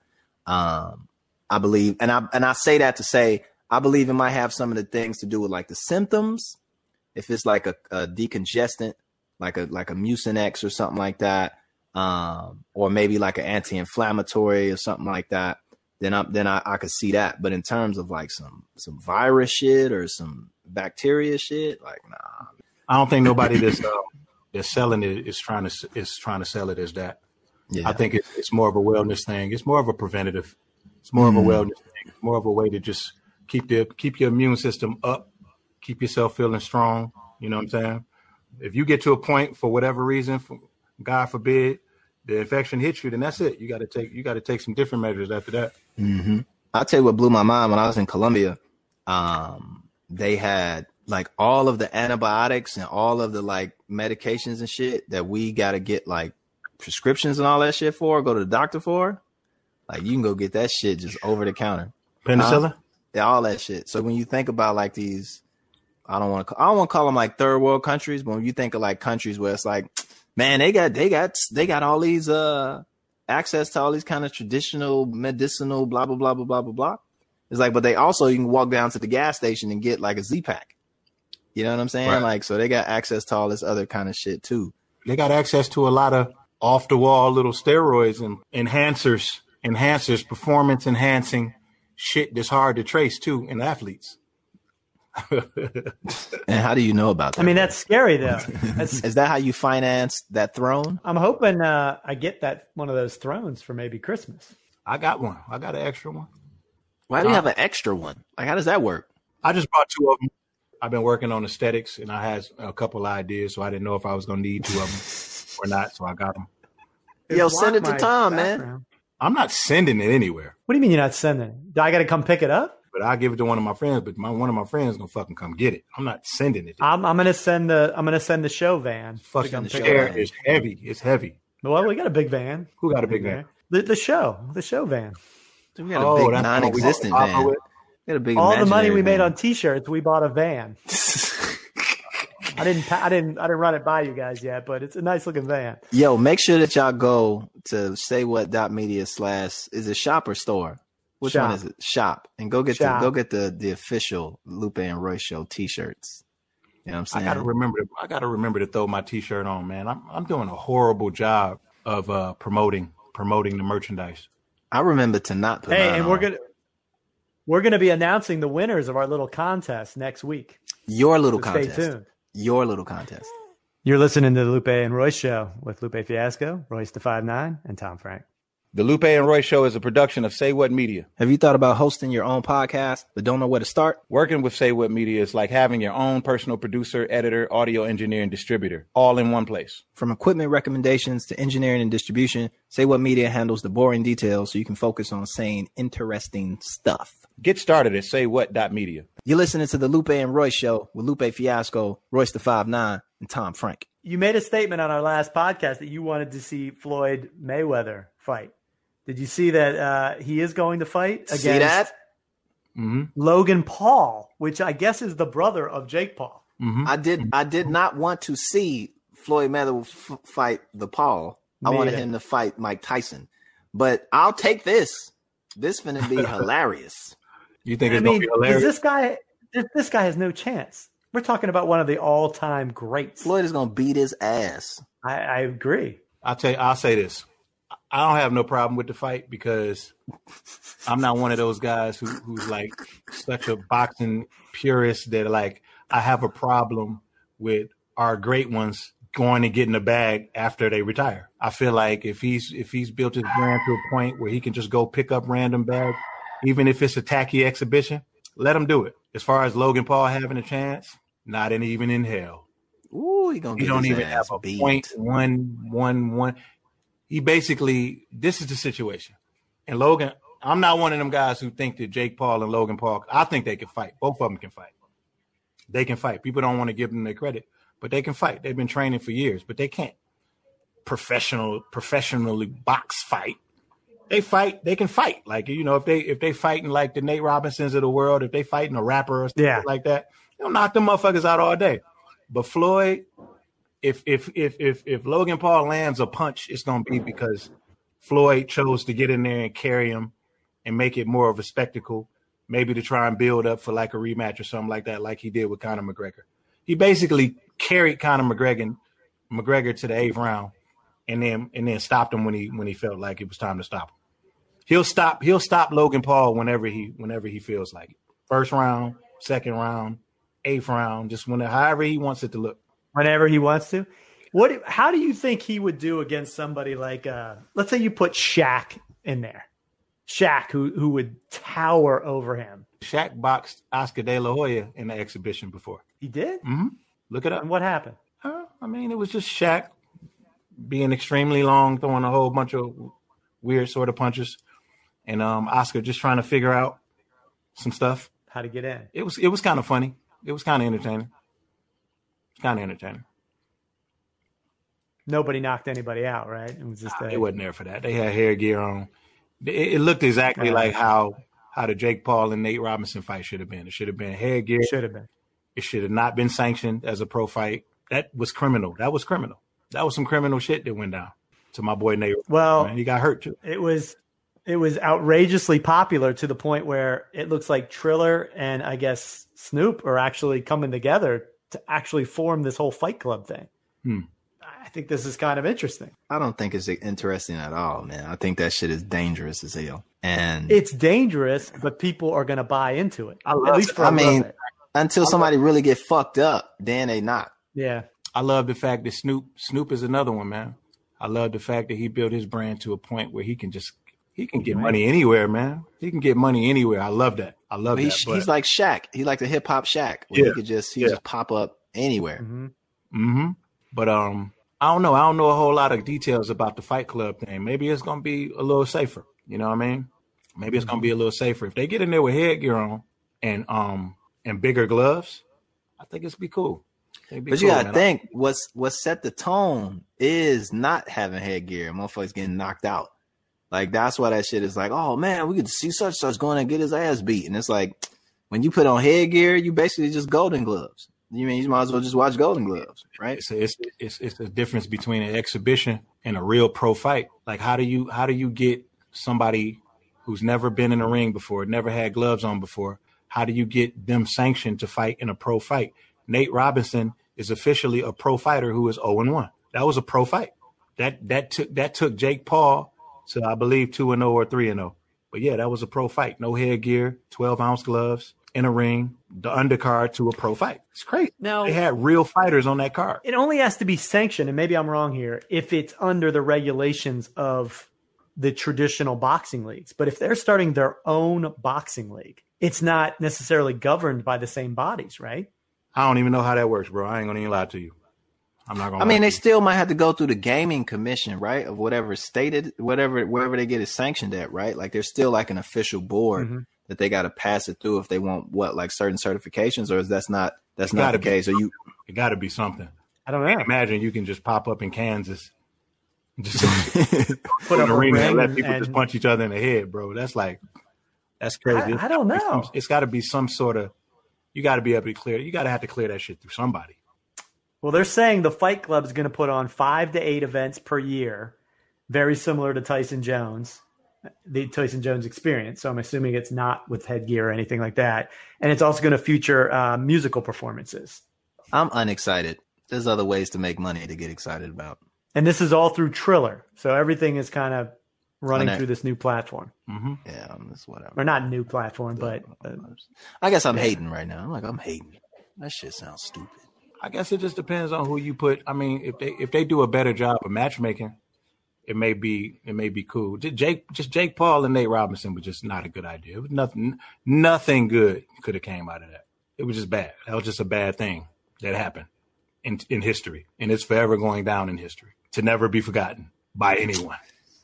Um, I believe, and I and I say that to say I believe it might have some of the things to do with like the symptoms. If it's like a, a decongestant, like a like a Mucinex or something like that, um, or maybe like an anti-inflammatory or something like that, then I then I, I could see that. But in terms of like some some virus shit or some bacteria shit, like nah. I don't think nobody that's uh, that's selling it is trying to is trying to sell it as that. Yeah. I think it, it's more of a wellness thing. It's more of a preventative. It's more Mm. of a wellness thing. It's more of a way to just keep the keep your immune system up, keep yourself feeling strong. You know what I'm saying? If you get to a point for whatever reason, for, God forbid, the infection hits you, then that's it. You got to take you got to take some different measures after that. Mm-hmm. I'll tell you what blew my mind when I was in Colombia. Um, they had like all of the antibiotics and all of the like medications and shit that we got to get like prescriptions and all that shit for, go to the doctor for. Like you can go get that shit just over the counter. Penicillin. Uh, yeah, all that shit. So when you think about like these, I don't want to, I don't want to call them like third world countries, but when you think of like countries where it's like, man, they got, they got, they got all these, uh, access to all these kind of traditional medicinal, blah, blah, blah, blah, blah, blah, blah. It's like, but they also, you can walk down to the gas station and get like a Z-Pack. You know what I'm saying? Right. Like, so they got access to all this other kind of shit too. They got access to a lot of off the wall little steroids and enhancers, enhancers, performance enhancing shit that's hard to trace too in athletes. And how do you know about that? I mean, that's scary though. That's, Is that how you finance that throne? I'm hoping uh, I get that one of those thrones for maybe Christmas. I got one. I got an extra one. Why do you Uh, have an extra one? Like, how does that work? I just bought two of them. I've been working on aesthetics, and I had a couple ideas, so I didn't know if I was going to need two of them or not, so I got them. Yo, It's send it blocked to my Tom, man. background. I'm not sending it anywhere, What do you mean you're not sending it? Do I got to come pick it up? but I'll give it to one of my friends, but my one of my friends is going to fucking come get it. I'm not sending it. I'm, I'm gonna send the I'm gonna send the show van. to Fucking come the pick it chair up. is heavy. It's heavy. Well, we got a big van. Who got a big van? The, the show, the show van. We got a Oh, big that's what we non-existent got to van. follow We it. got a big All the money we imaginary made on van. T-shirts, we bought a van. I didn't pa- I didn't I didn't run it by you guys yet, but it's a nice looking van. Yo, make sure that y'all go to say what dot media slash is it shop or store? Which Shop. one is it? Shop. And go get Shop. the go get the the official Lupe and Roy show t-shirts. You know what I'm I saying? gotta remember. To, I gotta remember to throw my T-shirt on, man. I'm I'm doing a horrible job of uh, promoting promoting the merchandise. I remember to not put Hey, mine and we're on. gonna we're gonna be announcing the winners of our little contest next week. Your little So stay contest. tuned. Your little contest. You're listening to the Lupe and Roy Show with Lupe Fiasco, Royce the five nine, and Tom Frank. The Lupe and Roy Show is a production of Say What Media. Have you thought about hosting your own podcast but don't know where to start? Working with Say What Media is like having your own personal producer, editor, audio engineer, and distributor, all in one place. From equipment recommendations to engineering and distribution, Say What Media handles the boring details so you can focus on saying interesting stuff. Get started at say what dot media. You're listening to the Lupe and Roy Show with Lupe Fiasco, Royce the five nine, and Tom Frank. You made a statement on our last podcast that you wanted to see Floyd Mayweather fight. Did you see that uh, he is going to fight against See that? Mm-hmm. Logan Paul, which I guess is the brother of Jake Paul. Mm-hmm. I did. I did not want to see Floyd Mayweather f- fight the Paul. I Me wanted either. him to fight Mike Tyson, but I'll take this. This finna be hilarious. You think I it's mean, gonna be does hilarious? this guy this, this guy has no chance. We're talking about one of the all-time greats. Floyd is gonna beat his ass. I, I agree. I'll tell you, I'll say this. I don't have no problem with the fight because I'm not one of those guys who who's like such a boxing purist that like I have a problem with our great ones going and getting the bag after they retire. I feel like if he's if he's built his brand to a point where he can just go pick up random bags, even if it's a tacky exhibition, let him do it. As far as Logan Paul having a chance, not in, even in hell. Ooh, he gonna get He don't his even ass have a beat. point one one one. He basically, this is the situation. And Logan, I'm not one of them guys who think that Jake Paul and Logan Paul, I think they can fight. Both of them can fight. They can fight. People don't want to give them their credit, but they can fight. They've been training for years, but they can't professional, professionally box fight. They fight. They can fight. Like, you know, if they if they fighting like the Nate Robinsons of the world, if they fighting a rapper or something Yeah. like that, they'll knock them motherfuckers out all day. But Floyd, if if if if if Logan Paul lands a punch, it's gonna be because Floyd chose to get in there and carry him and make it more of a spectacle, maybe to try and build up for like a rematch or something like that, like he did with Conor McGregor. He basically carried Conor McGregor McGregor to the eighth round and then and then stopped him when he when he felt like it was time to stop him. He'll stop he'll stop Logan Paul whenever he whenever he feels like it. First round, second round, eighth round, just whenever however he wants it to look. Whenever he wants to. What? How do you think he would do against somebody like, uh, let's say you put Shaq in there, Shaq, who who would tower over him? Shaq boxed Oscar De La Hoya in the exhibition before. He did. Mm-hmm. Look it up. And what happened? Uh, I mean, it was just Shaq being extremely long, throwing a whole bunch of weird sort of punches, and um, Oscar just trying to figure out some stuff. How to get in? It was it was kind of funny. It was kind of entertaining. It's kind of entertaining. Nobody knocked anybody out, right? It was just Nah, a, they wasn't there for that. They had hair gear on. It, it looked exactly Yeah. like how how the Jake Paul and Nate Robinson fight should have been. It should have been hair gear. should have been. It should have not been sanctioned as a pro fight. That was criminal. That was criminal. That was some criminal shit that went down to my boy Nate. Well, Man, he got hurt too. it was it was outrageously popular to the point where it looks like Triller and I guess Snoop are actually coming together to actually form this whole Fight Club thing. Hmm. I think this is kind of interesting. I don't think it's interesting at all, man. I think that shit is dangerous as hell. And It's dangerous, but people are going to buy into it. I love At least it. for I a little mean, bit. until somebody really get fucked up, then they not. Yeah. I love the fact that Snoop Snoop is another one, man. I love the fact that he built his brand to a point where he can just he can get money anywhere, man. He can get money anywhere. I love that. I love But that. he's, but- he's like Shaq. He's like the hip hop Shaq. Where Yeah. he could just he Yeah. just pop up anywhere. hmm Mm-hmm. But um, I don't know. I don't know a whole lot of details about the Fight Club thing. Maybe it's gonna be a little safer. You know what I mean? Maybe it's gonna be a little safer if they get in there with headgear on and um and bigger gloves. I think it's be cool. It'd be But you cool, gotta man. think what's what set the tone is not having headgear. Motherfuckers getting knocked out. Like that's why that shit is like, oh man, we could see such such going and get his ass beat. And it's like when you put on headgear, you basically just Golden Gloves. You mean you might as well just watch Golden Gloves, right? It's, it's it's it's the difference between an exhibition and a real pro fight. Like how do you how do you get somebody who's never been in a ring before, never had gloves on before? How do you get them sanctioned to fight in a pro fight? Nate Robinson is officially a pro fighter who is oh and one. That was a pro fight. That that took that took Jake Paul to I believe two and oh or three and oh. But yeah, that was a pro fight. No headgear, twelve ounce gloves, in a ring, the undercard to a pro fight. It's crazy. Now, They had real fighters on that card. it only has to be sanctioned, and maybe I'm wrong here, if it's under the regulations of the traditional boxing leagues. But if they're starting their own boxing league, it's not necessarily governed by the same bodies, right? I don't even know how that works, bro. I ain't gonna even lie to you. I'm not gonna. I mean, lie they to you. still might have to go through the gaming commission, right? Of whatever is stated, whatever wherever they get it sanctioned at, right? Like there's still like an official board Mhm. that they got to pass it through if they want what, like certain certifications, or is that's not that's It not gotta the be. case? Or you It got to be something. I don't know. Imagine you can just pop up in Kansas Just Put up an a arena and ring let and, people and just punch each other in the head, bro. That's like, that's crazy. I, I don't know. It's got to be some sort of, you got to be able to clear, you got to have to clear that shit through somebody. Well, they're saying the Fight Club is going to put on five to eight events per year, very similar to Tyson Jones, the Tyson Jones experience. So I'm assuming it's not with headgear or anything like that. And it's also going to feature uh, musical performances. I'm unexcited. There's other ways to make money to get excited about. And this is all through Triller. So everything is kind of running that, through this new platform. Mm-hmm. Yeah, that's whatever. Or not new platform, but uh, I guess I'm hating right now. I'm like, I'm hating. That shit sounds stupid. I guess it just depends on who you put. I mean, if they if they do a better job of matchmaking, it may be it may be cool. Just Jake, just Jake Paul and Nate Robinson was just not a good idea. It was nothing, nothing good could have came out of that. It was just bad. That was just a bad thing that happened in in history, and it's forever going down in history to never be forgotten by anyone.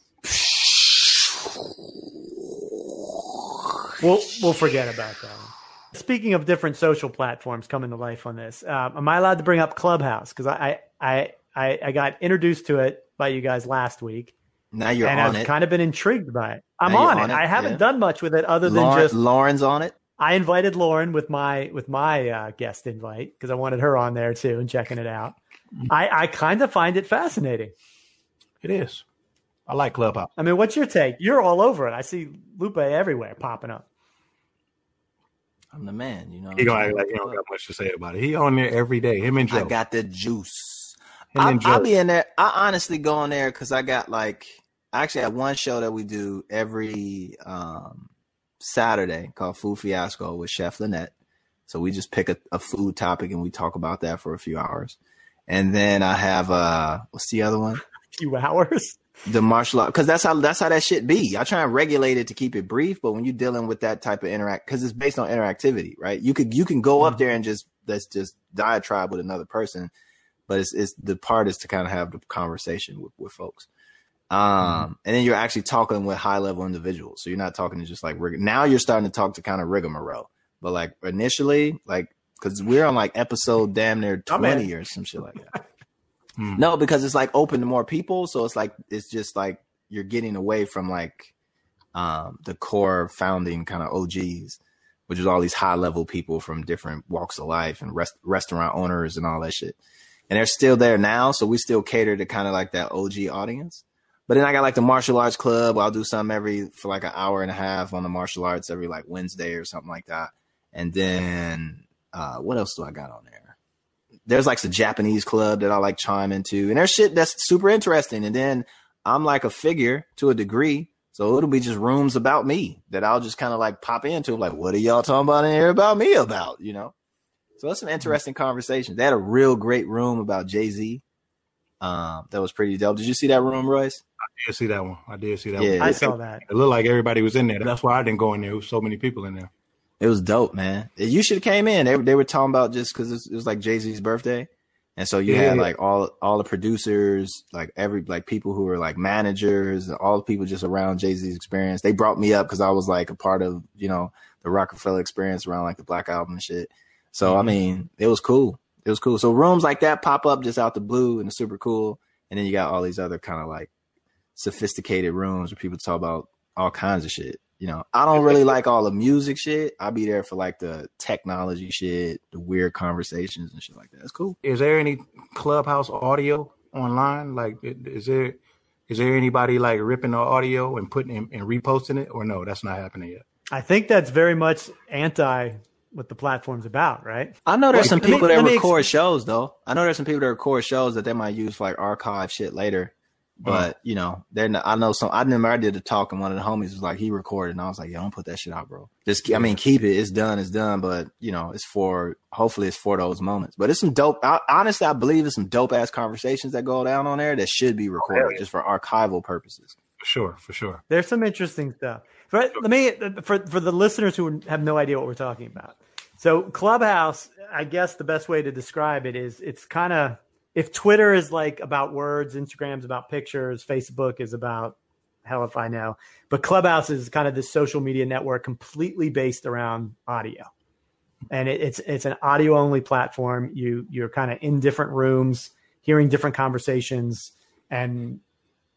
We'll we'll forget about that one. Speaking of different social platforms coming to life on this, uh, am I allowed to bring up Clubhouse? Because I, I I I got introduced to it by you guys last week. Now you're and on I've it. kind of been intrigued by it. I'm Now on you're it. on it, I haven't yeah. done much with it other than Lauren, just Lauren's on it. I invited Lauren with my with my uh, guest invite because I wanted her on there too and checking it out. I, I kind of find it fascinating. It is. I like Clubhouse. I mean, what's your take? You're all over it. I see Lupe everywhere popping up. I'm the man, you know. He gonna act like he don't got much to say about it. He on there every day. Him and Joe. I got the juice. Him I, and Joe. I'll be in there. I honestly go on there because I got like, I actually have one show that we do every um, Saturday called Food Fiasco with Chef Lynette. So we just pick a, a food topic and we talk about that for a few hours. And then I have, uh, what's the other one? A few hours. The martial art, because that's how that's how that shit be. I try and regulate it to keep it brief, but when you're dealing with that type of interact, because it's based on interactivity, right? You could you can go up there and just let's just diatribe with another person, but it's it's the part is to kind of have the conversation with, with folks, um, mm-hmm. and then you're actually talking with high level individuals. So you're not talking to just like rig- now you're starting to talk to kind of rigmarole, but like initially, like because we're on like episode damn near twenty or some shit like that. Mm. No, because it's like open to more people. So it's like, it's just like you're getting away from like um, the core founding kind of O Gs, which is all these high level people from different walks of life and rest- restaurant owners and all that shit. And they're still there now. So we still cater to kind of like that O G audience. But then I got like the martial arts club. I'll do something every for like an hour and a half on the martial arts every like Wednesday or something like that. And then uh, what else do I got on there? There's like the Japanese club that I like chime into, and there's shit that's super interesting. And then I'm like a figure to a degree. So it'll be just rooms about me that I'll just kind of like pop into. Like, what are y'all talking about in here about me about, you know? So that's some interesting conversations. They had a real great room about Jay-Z. Um, that was pretty dope. Did you see that room, Royce? I did see that one. I did see that Yeah, one. I saw that. It looked like everybody was in there. That's why I didn't go in there. There was so many people in there. It was dope, man. You should have came in. They, they were talking about just because it was like Jay-Z's birthday. And so you yeah, had yeah. like all all the producers, like every like people who were like managers, and all the people just around Jay-Z's experience. They brought me up because I was like a part of, you know, the Rockefeller experience around like the Black Album and shit. So, mm-hmm. I mean, it was cool. It was cool. So rooms like that pop up just out the blue and it's super cool. And then you got all these other kind of like sophisticated rooms where people talk about all kinds of shit. You know, I don't really like all the music shit. I'll be there for like the technology shit, the weird conversations and shit like that. It's cool. Is there any Clubhouse audio online? Like, is there is there anybody like ripping the audio and putting and, and reposting it, or no? That's not happening yet. I think that's very much anti what the platform's about, right? I know there's Like, some let me- people that let me record ex- shows though. I know there's some people that record shows that they might use for like archive shit later. But you know, they're not, I know some. I remember I did a talk and one of the homies was like, he recorded, and I was like, "Yo, don't put that shit out, bro. Just, I mean, keep it. It's done. It's done. But you know, it's for hopefully it's for those moments. But it's some dope. I, honestly, I believe it's some dope ass conversations that go down on there that should be recorded yeah. just for archival purposes. For sure, for sure. There's some interesting stuff. But let me for for the listeners who have no idea what we're talking about. So Clubhouse, I guess the best way to describe it is it's kind of, if Twitter is like about words, Instagram's about pictures, Facebook is about hell if I know, but Clubhouse is kind of this social media network completely based around audio. And it, it's it's an audio only platform. You you're kind of in different rooms, hearing different conversations, and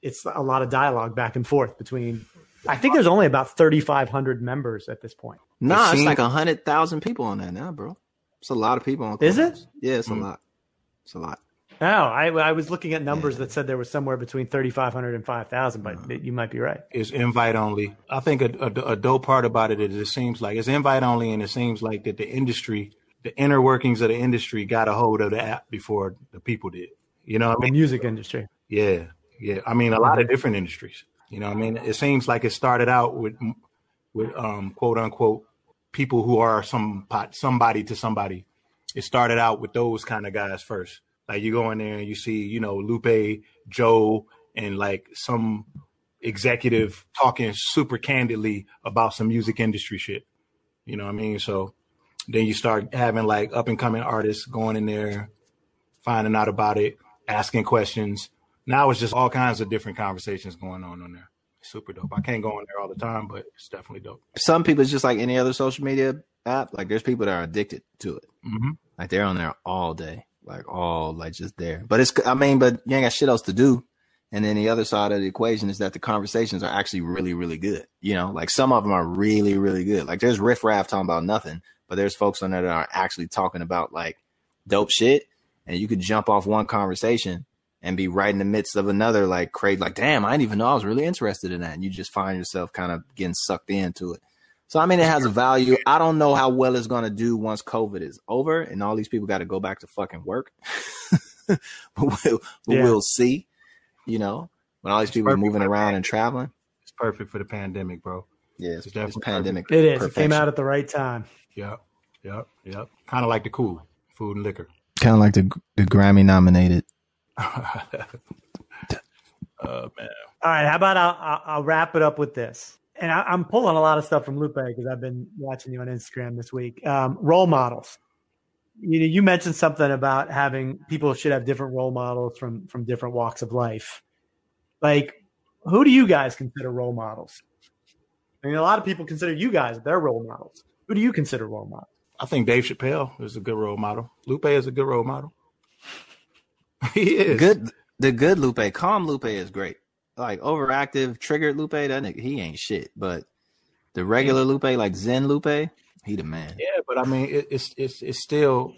it's a lot of dialogue back and forth between. I think there's only about thirty-five hundred members at this point. No, nah, It it's seems- like a hundred thousand people on that now, bro. It's a lot of people on. Is it? Clubhouse. Yeah, it's a Mm. lot. It's a lot. Oh, I, I was looking at numbers Yeah. that said there was somewhere between thirty-five hundred and five thousand, but Uh-huh. you might be right. It's invite only. I think a, a, a dope part about it is it seems like it's invite only, and it seems like that the industry, the inner workings of the industry, got a hold of the app before the people did. You know what I The mean? music industry. Yeah, yeah. I mean, a lot of different industries. You know what I mean? It seems like it started out with with um, quote unquote people who are some pot, somebody to somebody. It started out with those kind of guys first. Like you go in there and you see, you know, Lupe, Joe, and like some executive talking super candidly about some music industry shit. You know what I mean? So then you start having like up and coming artists going in there, finding out about it, asking questions. Now it's just all kinds of different conversations going on on there. Super dope. I can't go on there all the time, but it's definitely dope. Some people, it's just like any other social media app. Like there's people that are addicted to it. Mm-hmm. Like they're on there all day, like all like just there. But it's, I mean, but you ain't got shit else to do. And then the other side of the equation is that the conversations are actually really, really good. You know, like some of them are really, really good. Like there's riffraff talking about nothing, but there's folks on there that are actually talking about like dope shit. And you could jump off one conversation and be right in the midst of another, like crazy, like, damn, I didn't even know I was really interested in that. And you just find yourself kind of getting sucked into it. So, I mean, it has a value. I don't know how well it's going to do once COVID is over and all these people got to go back to fucking work. but we'll, but Yeah. we'll see, you know, when all these people are moving around and traveling. It's perfect for the pandemic, bro. Yeah, it's, It's definitely it's pandemic. It is. It came perfection. out at the right time. Yep, yep, yep. Kind of like the cool food and liquor. Kind of like the, the Grammy nominated. Oh man. All right. How about I'll, I'll, I'll wrap it up with this. And I, I'm pulling a lot of stuff from Lupe because I've been watching you on Instagram this week. Um, role models. You know, you mentioned something about having people should have different role models from from different walks of life. Like, who do you guys consider role models? I mean, a lot of people consider you guys their role models. Who do you consider role models? I think Dave Chappelle is a good role model. Lupe is a good role model. He is Good, the good Lupe, calm Lupe is great. Like overactive, triggered Lupe, that nigga, he ain't shit. But the regular Lupe, like Zen Lupe, he the man. Yeah, but I mean, it, it's it's it's still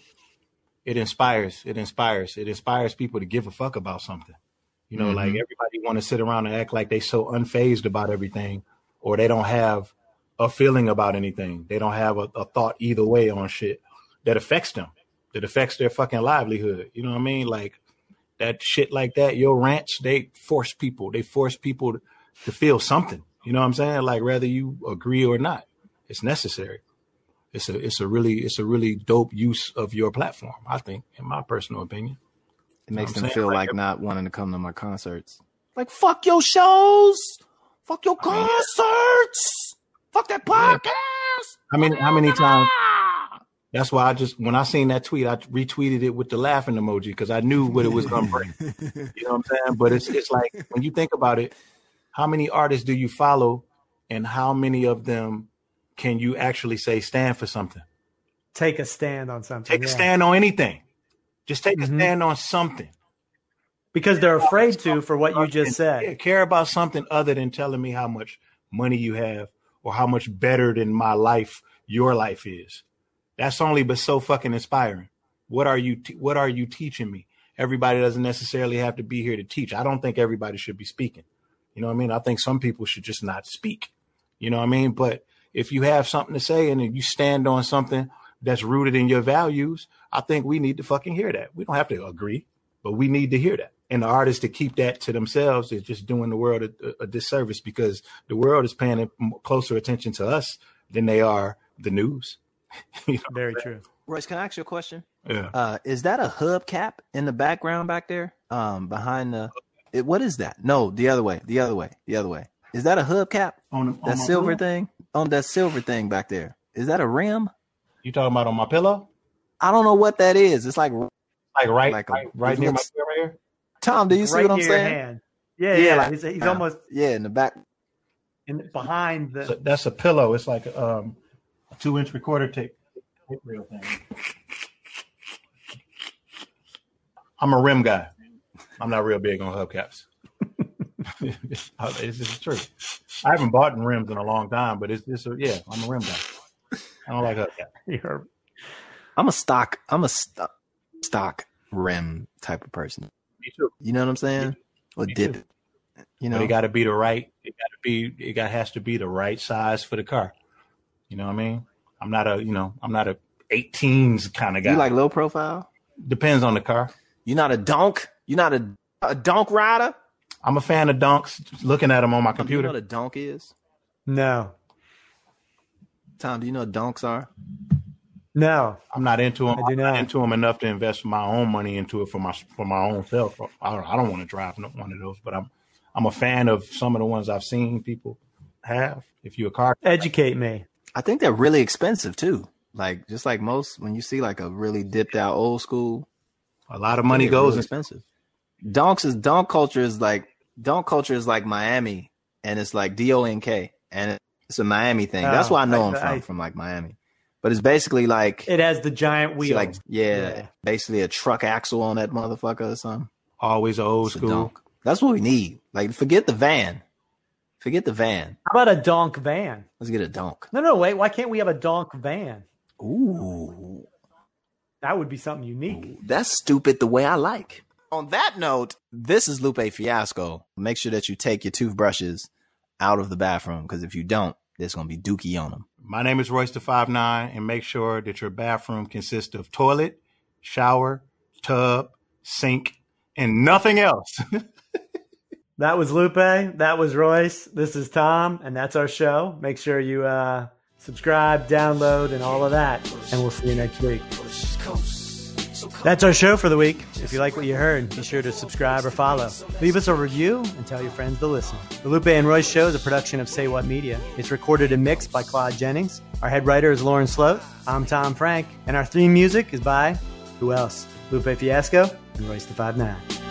it inspires. It inspires. It inspires people to give a fuck about something. You know, Mhm. like everybody want to sit around and act like they so unfazed about everything, or they don't have a feeling about anything. They don't have a, a thought either way on shit that affects them, that affects their fucking livelihood. You know what I mean? Like that shit like that. Your rants, they force people. They force people to, to feel something. You know what I'm saying? Like whether you agree or not, it's necessary. It's a it's a really it's a really dope use of your platform, I think, in my personal opinion. It makes I'm them saying, feel like, like not wanting to come to my concerts. Like, fuck your shows. Fuck your I mean, concerts. Fuck that podcast. How many how many times? That's why I just when I seen that tweet, I retweeted it with the laughing emoji because I knew what it was gonna bring. You know what I'm saying? But it's it's like when you think about it, how many artists do you follow, and how many of them can you actually say stand for something? Take a stand on something. Take a yeah. stand on anything. Just take Mhm. a stand on something. Because they're afraid to for what you just Yeah, said. care about something other than telling me how much money you have or how much better than my life your life is. That's only but so fucking inspiring. What are you te- what are you teaching me? Everybody doesn't necessarily have to be here to teach. I don't think everybody should be speaking. You know what I mean? I think some people should just not speak. You know what I mean? But if you have something to say and you stand on something that's rooted in your values, I think we need to fucking hear that. We don't have to agree, but we need to hear that. And the artists to keep that to themselves is just doing the world a, a disservice because the world is paying a- closer attention to us than they are the news. You know? Very true. Royce, can I ask you a question? Yeah. Uh, is that a hubcap in the background back there? Um, behind the, it, what is that? No, the other way, the other way, the other way. Is that a hubcap? On, on That my silver pillow? thing? On that silver thing back there. Is that a rim? You talking about on my pillow? I don't know what that is. It's like, Like right, Like a- right, right it near my looks- pillow right here? Tom, do you see right what I'm near saying? your hand. Yeah, Yeah, yeah. like- he's he's uh, almost Yeah, in the back. in, behind the. So that's a pillow. It's like um, a two inch recorder tape, tape reel thing. I'm a rim guy. I'm not real big on hubcaps. it's, it's just true. I haven't bought rims in a long time, but it's it's a, yeah, I'm a rim guy. I don't like hubcaps. You're, I'm a stock. I'm a st- stock rim type of person. Me too. You know what I'm saying? Or Me dip. too. You know, But it got to be the right. It got to be. It got has to be the right size for the car. You know what I mean? I'm not a. You know, I'm not a eighteens kind of guy. you like low profile? Depends on the car. You're not a donk. You're not a a donk rider. I'm a fan of dunks. Looking at them on my Do you computer. know what a donk is? no, Tom, do you know what donks are? no. I'm not into them. I do I'm not not. into them enough to invest my own money into it for my for my own self. I don't, I don't want to drive no- one of those, but I'm I'm a fan of some of the ones I've seen people have. If you're a car, Educate me. I think they're really expensive too. Like just like most, when you see like a really dipped out old school, a lot of money they're goes really in. expensive. Donks is donk culture is like donk culture is like Miami, and it's like D O N K, and it's a Miami thing. That's Oh, where I know I- I'm from, I- from like Miami. But it's basically like It has the giant see, wheel. like yeah, Yeah. basically a truck axle on that motherfucker or something. Always a old It's a school. donk. That's what we need. Like forget the van, forget the van. How about a donk van? Let's get a donk. No, no, wait. Why can't we have a donk van? Ooh, That would be something unique. that's stupid the way I like. On that note, this is Lupe Fiasco. Make sure that you take your toothbrushes out of the bathroom, because if you don't, there's going to be dookie on them. My name is Royce the five nine, and make sure that your bathroom consists of toilet, shower, tub, sink, and nothing else. That was Lupe. That was Royce. This is Tom, and that's our show. Make sure you uh, subscribe, download, and all of that. And we'll see you next week. That's our show for the week. If you like what you heard, be sure to subscribe or follow. Leave us a review and tell your friends to listen. The Lupe and Royce Show is a production of Say What Media. It's recorded and mixed by Claude Jennings. Our head writer is Lauren Sloat. I'm Tom Frank. And our theme music is by, who else? Lupe Fiasco and Royce the five nine.